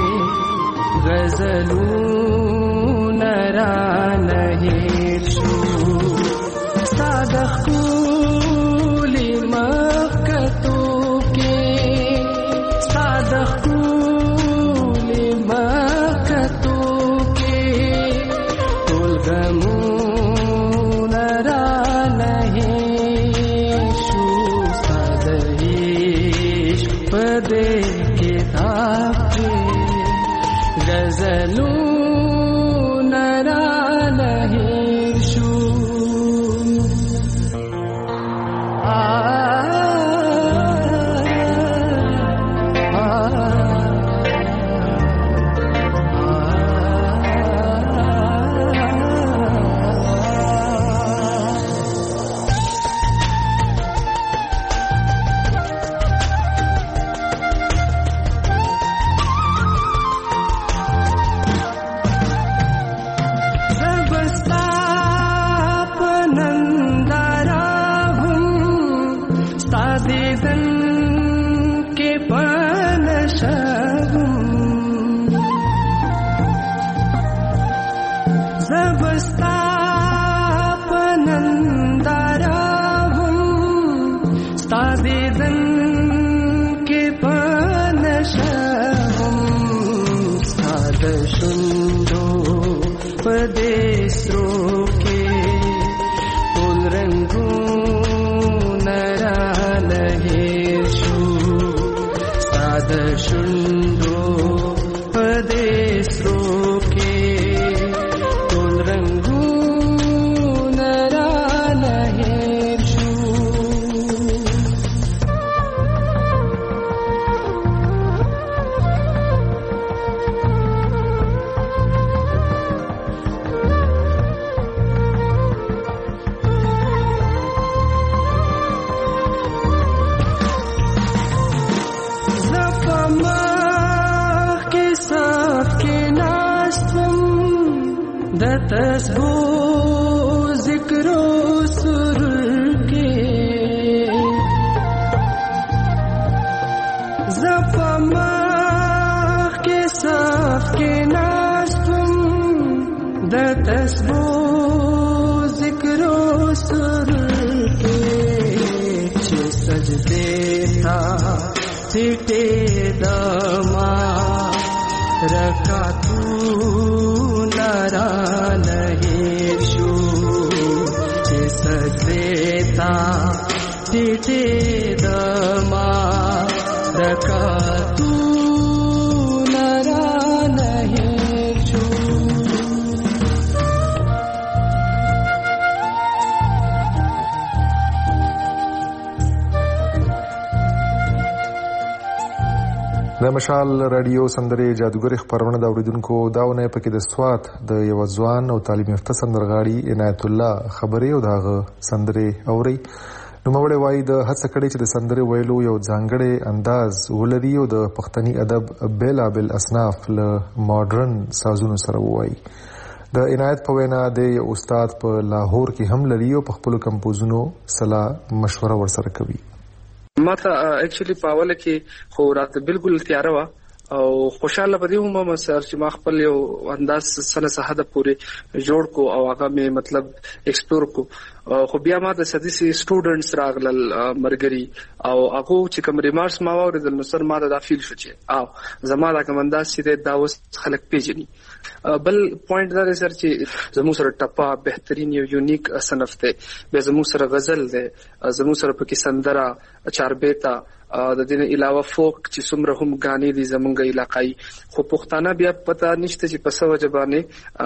غزلون را نہیر شو استاد خولی مکتو کے استاد خولی مکتو کے کل غمون را نہیر شو استاد دے کتاب کے غزلوں نرا نہیر شو د تسبو ذکر و سرور کې زفماخ کې صف کې ناستم د تسبو ذکر و سرور کې چې سجدے تا سیټه دما رکاتو نارا نہیں شو چې سجدتا ټټه دما رکاتو نارا نہیں شو د مشال رادیو سندرې جادوګر خبرونه د اوریدونکو داونه پکې د سوات د یو ځوان او تعلیم یافته سندرغاړي عنایت الله خبرې او داغه سندرې اوري نو موږ وایي د هڅه کړې چې د سندرې ویلو یو ځانګړی انداز ولري او د پښتني ادب بیلابل اصناف له ماډرن سازونو سره وایي د عنایت په وینا د استاد په لاهور کې هم لري او په خپل کمپوزونو سلا مشوره ورسره کوي ما ته اکچولی په اوله کې خو راته بالکل تیار و او خوشاله پدې هم سر چې ما خپل یو انداز سره حد پورې جوړ کو او هغه مې مطلب ایکسپلور کو خو بیا ما د سديسي سټوډنټس راغلل مرګري او هغه چې کوم ریمارکس ما واوریدل نو سر ما دا فیل شو چې او زما دا کوم انداز چې دا وس خلک پیژني بل پوینټ دا سر چې زمو سره ټپا بهترین یو یونیک صنف ته به زمو سره غزل ده زمو سره پکې سندره چاربیتا د دې علاوه فوک چې څومره هم غانې دي زمونږ علاقائی خو پښتانه بیا پتا نشته چې په سو جبانه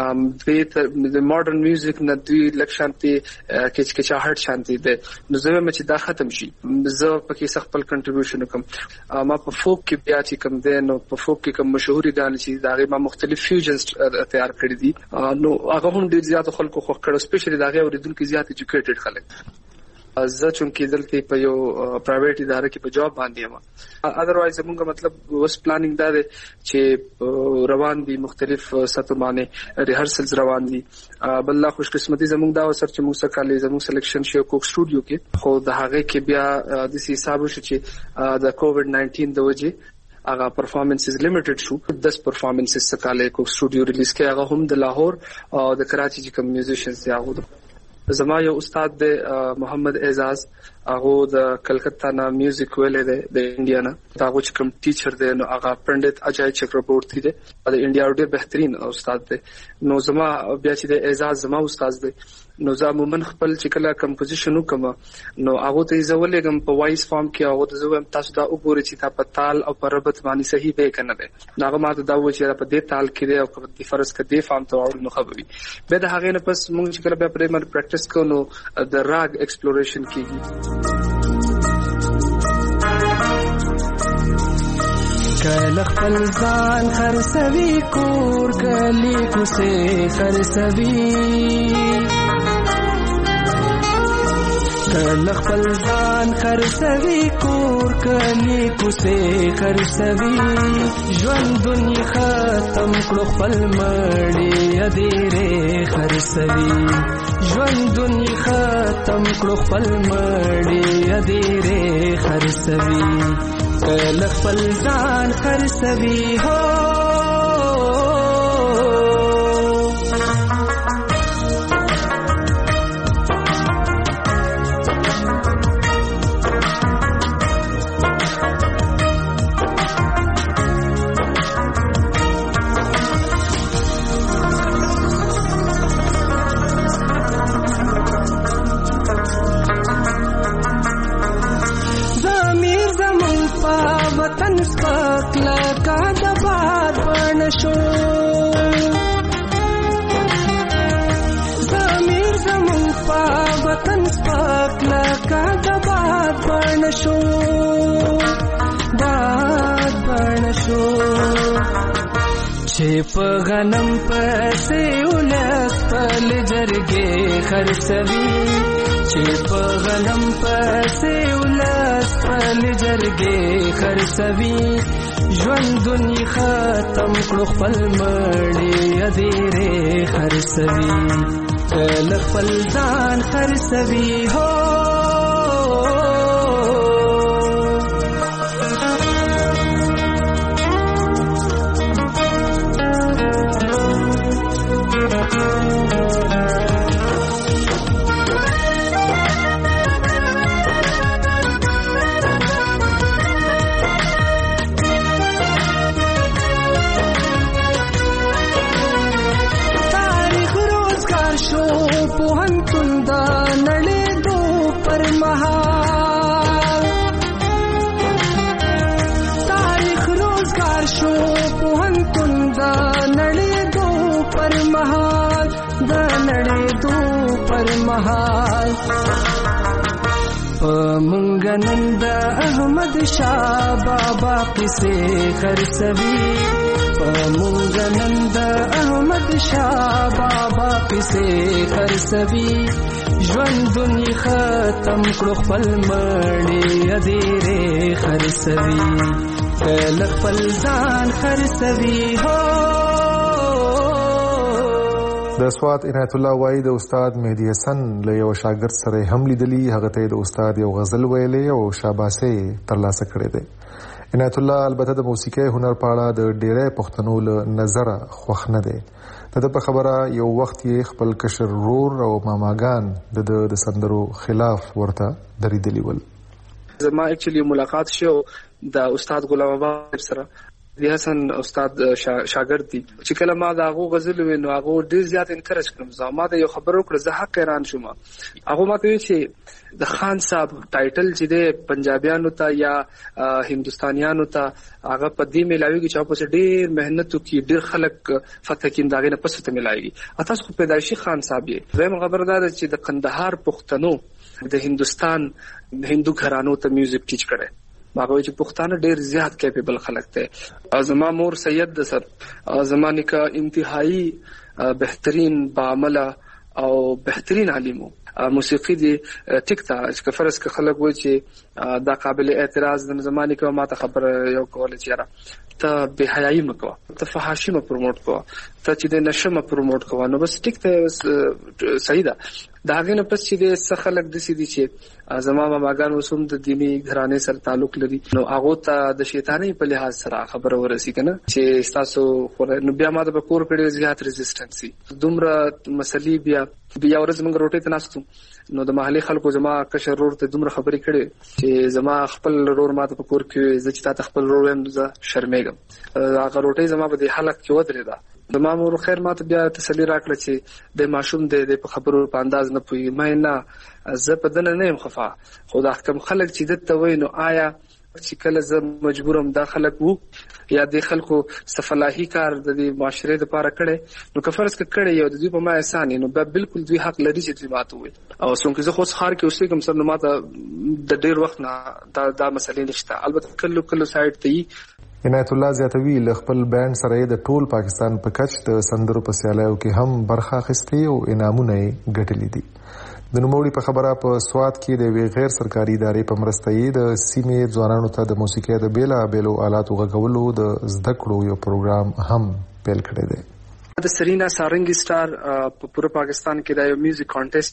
د ماډرن میوزیک نه دوی لکشانتي کې چاهټ شانتي ده نو زه مې چې دا ختم شي زه پکې خپل کنټریبیوشن کوم ما په فوک کې بیا چې کوم ده نو په فوک کې کوم مشهوري غانې چې دا ما مختلف فیوژنز تیار کړی دي نو هغه هم ډیر زیات خلکو خو کړو سپیشلی دا غو اوریدونکو زیات ایجوکیټډ خلک زه چونکی دلته په یو پرایویټ اداره کې په جاب باندې یم اذروایز موږ مطلب وس پلانینګ دا دی چې روان دي مختلف سطح باندې ریهرسلز روان دي بل لا خوش قسمتي زموږ دا وسر چې موږ سکالې زموږ سلیکشن شو کوک سټوډیو کې خو د هغه کې بیا د حساب شو چې د کووډ 19 د وجې هغه پرفارمنسز لیمیټډ شو 10 پرفارمنسز سکالې کوک سټوډیو ریلیز کې هغه هم د لاهور او د کراچي چې کوم میوزیشنز دی هغه زما یو استاد د محمد اعزاز هغه د کلکتا نه میوزیک ویلې د انډیا نه هغه چې کوم ټیچر دی نو هغه پندت اجای چکربورتی دی د انډیا ډېر بهترین استاد دی نو زما بیا چې د اعزاز زما استاد دی نو زه عموما خپل چې کله کمپوزیشن وکم نو هغه ته زولېګم په وایس فارم کې هغه ته زوم تاسو دا وګورئ چې تا په تال او په ربط باندې صحیح دی کنه دی هغه ماته دا و چې په دې تال کې دی او په دې فرض کې دی فارم ته اورل نو خبري به د هغه نه پس موږ چې کله بیا پرېمر پریکټیس کوو نو د راګ ایکسپلوریشن کیږي کله خپل ځان خرڅوي کور کلی کوسه خرڅوي کله خپل ځان خرڅوي کور کلی کوسه خرڅوي ژوند دنیا ختم کړو خپل مړی اديره خرڅوي ژوند دنیا ختم کړو خپل مړی اديره خرڅوي کله خپل ځان خرڅوي هو چې په غنم پسې ولس پل جرګې خرڅوي چې په غنم پسې ولس پل جرګې خرڅوي ژوند دنیا ختم کړو خپل مړی اديره خرڅوي خرڅوي لخپل ځان خرڅوي هو منګنند احمد شاه بابا قصه خرڅوي منګنند احمد شاه بابا قصه خرڅوي ژوند دنیا ختم کړو خپل مړی اديره خرڅوي خپل ځان خرڅوي هو د سوات عنایت الله وای د استاد مهدی حسن له یو شاګرد سره هم لیدلی هغه ته د استاد یو غزل ویلې او شاباسه ترلاسه کړې ده. عنایت الله البته د موسیقي هنر په اړه د ډېرې پښتنو له نظره خوښ نه دی. د په خبره یو وخت یې خپل کشر رور او ماماګان د سندرو خلاف ورته دریدلی ول. زما اکچولی ملاقات شو د استاد غلام آباد سره. دی حسن استاد شاګرد دی چې کله ما دا غو غزل وینو هغه ډیر زیات انکریج کړم. زما دا یو خبر وکړه زه حق حیران شوم. هغه ماته وی چې د خان صاحب ټایټل چې د پنجابیانو ته یا هندستانیانو ته هغه په دې ملاويږي چې په ډیر مهنت کوي ډیر خلک فتح کین داغه نه پسته ملاويږي. تاسو خو پیدایشي خان صاحب یې زم خبردار چې د قندهار پښتنو د هندستان هندو گھرانو ته میوزیک ټیچ کړي. باغوي چې پښتانه ډیر زیات کیپیبل خلک ته. ازما مور سید د سر زمانه کا انتهایی بهترین بعمل او بهترین عالمو موسیقي دی ټیک تا چې فرض ک خلک وای چې دا قابل اعتراض د زمانه کا ما ته خبر یو کول چیرې ته به حیايي مکو ته فحاشي م پروموټ کو ته چې د نشه م پروموټ کو نو بس ټیک ته صحیح ده. دا غنه پس چې د خلک د سې دي چې زمامه ماګان وسوم د دینی غرانې سره تعلق لري نو هغه ته د شیطانی په لحاظ سره خبر ورسې کنه چې تاسو نو بیا ما د کور کړي زیات ریزिस्टنسي دومره مسلې بیا ورځ موږ روټي ته ناستو نو د محلي خلکو زما کشر رور ته دومره خبرې کړي چې زما خپل رور ما ته کور کې زه چې تاسو خپل رور ويم زه شرمېږم. هغه روټي زما په دې حالت کې ودرې ده. د مامور خیر ماته بیا تسلی راکړه چې د ماشوم د خبرو په انداز نه پوي مې نه زه په دنه نه يم خفا خو دا حکم خلک چې دته وینو آیا چې کله زه مجبورم داخله کو یا د خلکو صفلاحي کار د معاشره لپاره کړي نو کفرس کړي یو د دوی په ما احسان نو بالکل دوی حق لري چې دوی ماته وي او څنګه زه خو خار کې اوسې کوم سر نو ماته د ډیر وخت نه دا مسلې نشته. البته کله سایت ته عنایت الله زیاتوی ل خپل بانډ سره د ټول پاکستان په کچ د سندرو په سیالیو کې هم برخه اخیستې او انعامونه ګټلې دي. د نوموړي په خبره په سوات کې د غیر سرکاري ادارې په مرسته د سیمې ځوانانو ته د موسیقي د بیلا بیلو آلاتو غږولو د زده کړو یو پروګرام هم پیل کړی دی. د سرینا سارنګي سٹار په پوره پاکستان کې د یو میوزیک کانټیسټ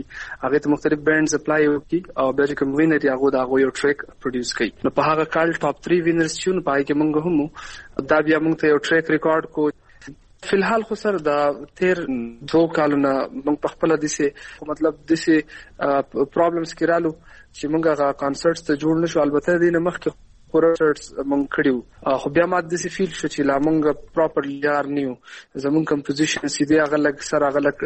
هغه ته مختلف بینډز اپلای وکړي او بیا کوم وینر یې هغه یو ټریک پروډوس کړي نو په هغه کال ټاپ 3 وینرز چون پای کې موږ هم دا بیا موږ ته یو ټریک ریکارډ کو. فلحال خو سر دا تیر 2 کالونه موږ په خپل دسه مطلب دسه پرابلمز کې رالو چې موږ هغه کانسرټس ته جوړ نشو. البته دینه مخکې کورټرز مونږ کړیو خو بیا ما د سی فیل شو چې لا مونږ پراپرلی یار نیو زمون کمپوزیشن سیده هغه لګ سره هغه لګ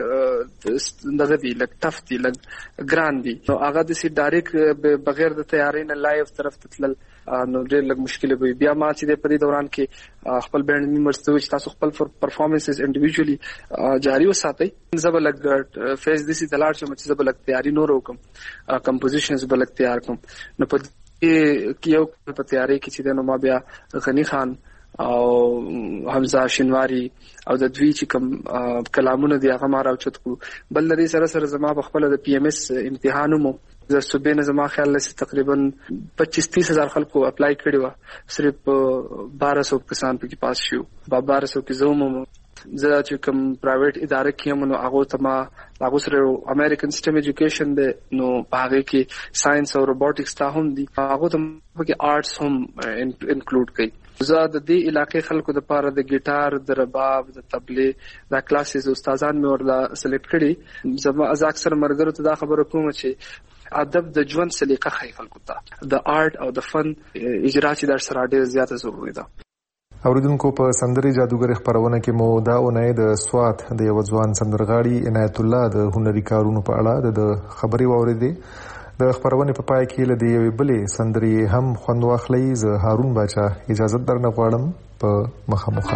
دغه دی لګ ټف دی لګ ګران دی نو هغه د سی ډایرک بغیر د تیاری نه لایو طرف ته تل نو ډېر لږ مشکل وي. بیا ما چې په دې دوران کې خپل بینډ ممبرز ته چې تاسو خپل پرفارمنسز انډیویډوالي جاری وساتئ زب لګ فیس دسی دلار چې زب لګ تیاری نور وکم کمپوزیشنز بل تیار کوم نو په کیو په تیاری کې چې نو ما بیا غنی خان او حمزه شینواری او د دوی چې کوم کلامونه دی هغه ما راوچت کو بل لري سره زما په خپل د پی ام اس امتحانونو د صوبې نه زما خیال لسی تقریبا 25-30 هزار خلکو اپلای کړي و صرف 1200 کسان په کې پاس شو 1200 کې زوم زه چې کوم پرایویټ اداره کې نو هغه ته ما هغه سره امریکن سیستم ایجوکیشن دی نو هغه کې ساينس او روبوټکس ته هم دي هغه ته کې آرټس هم انکلود کړي زه د دې علاقې خلکو د پاره د ګیټار د رباب د طبلې دا کلاسز استادان مې ورلا سلیکټ کړي زما از اکثر مرګرو ته دا خبره کوم چې ادب د ژوند سلیقه خې خلکو ته د آرټ او د فن اجرا چې در سره ډېر زیاته ضروري ده. اوریدونکو په سندري جادوګر خبرونه کې مو دا اونۍ د سوات د یو ځوان سندرغاړي عنایت الله د هنري کارونو په اړه د خبري واوریدې. د خبرونه په پای کې لدی یو بلې سندري هم خوند واخلي. زه هارون باچا اجازه درنه غواړم په مخامخ.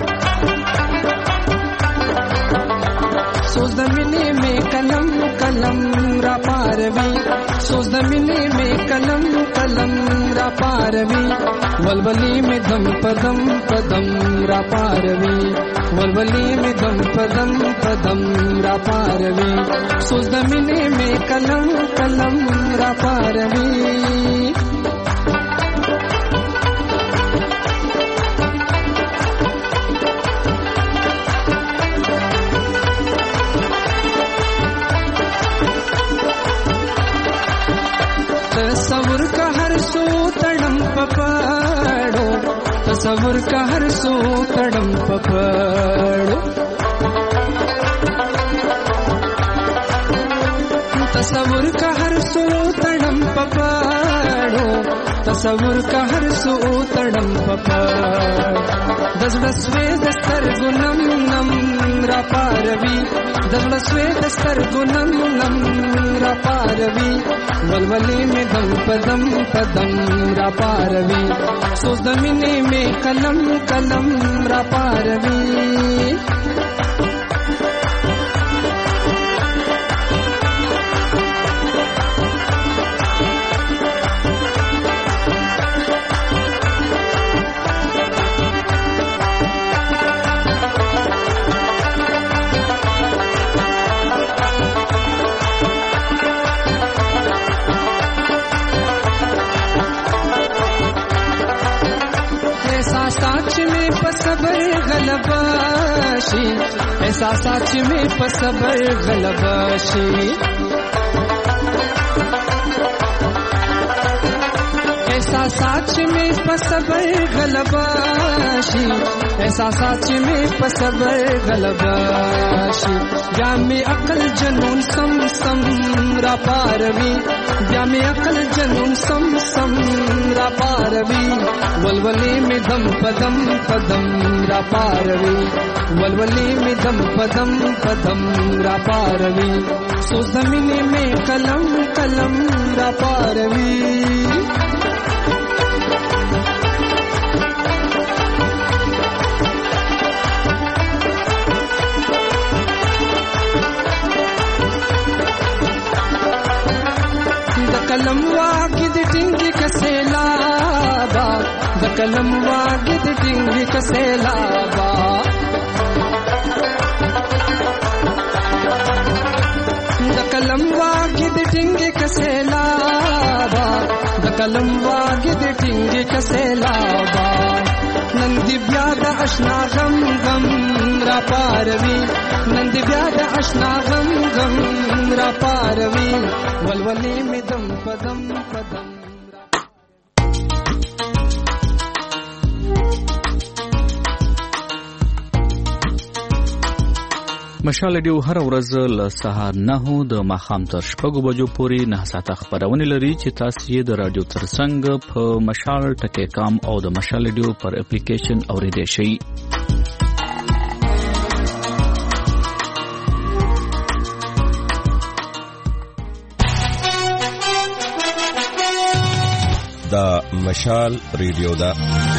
سوز د مینې می کلم کلم را پاروي سوز د مینې می کلم کلم را پاروي ولولي می دم پدم پدم را پاروي ولولي می دم پدم پدم را پاروي سوز د مینې می کلم کلم را پاروي تصور کا ہر سو تڑم پپڑو تصور کا ہر سو تڑم پپڑو تصور کا ہر سو تڑم پپڑو تصور کا ہر سو تڑم پپڑو دزړسوي دستر ګنم نم را پاروي دزړسوي دستر ګنم نم را پاروي ولولي می دم پدم پدم را پاروي سوز د مینې می کلم کلم را پاروي صبر غلباشي احساسات چې مې په صبر غلباشي احساسات چې مې په صبر غلباشي احساسات چې مې په صبر غلباشي یا مې عقل جنون سم سم را پاروي یا مې عقل جنون سم سم را پاروي ولولي می دم پدم پدم را پاروي ولولي می دم پدم پدم را پاروي سو زمینه می قلم قلم را پاروي कलम वागिद टिंगी कसेलाबा द कलम वागिद टिंगी कसेलाबा द कलम वागिद टिंगी कसेलाबा द कलम वागिद टिंगी कसेलाबा नंदी ब्याद अशना गम गम را پاروي نند بیا د اشنا غم غم را پاروي ولولي می دم پدم پدم مشال ډیو هر ورځ له سهار 9 د ماښام تر 6 بجو پورې 9 ساعته خبرونه لري چې تاسو یې د رادیو ترڅنګ په مشال ټکی کام او د مشال ډیو پر اپلیکیشن اوریدئ شئ. دا مشال ریډیو دا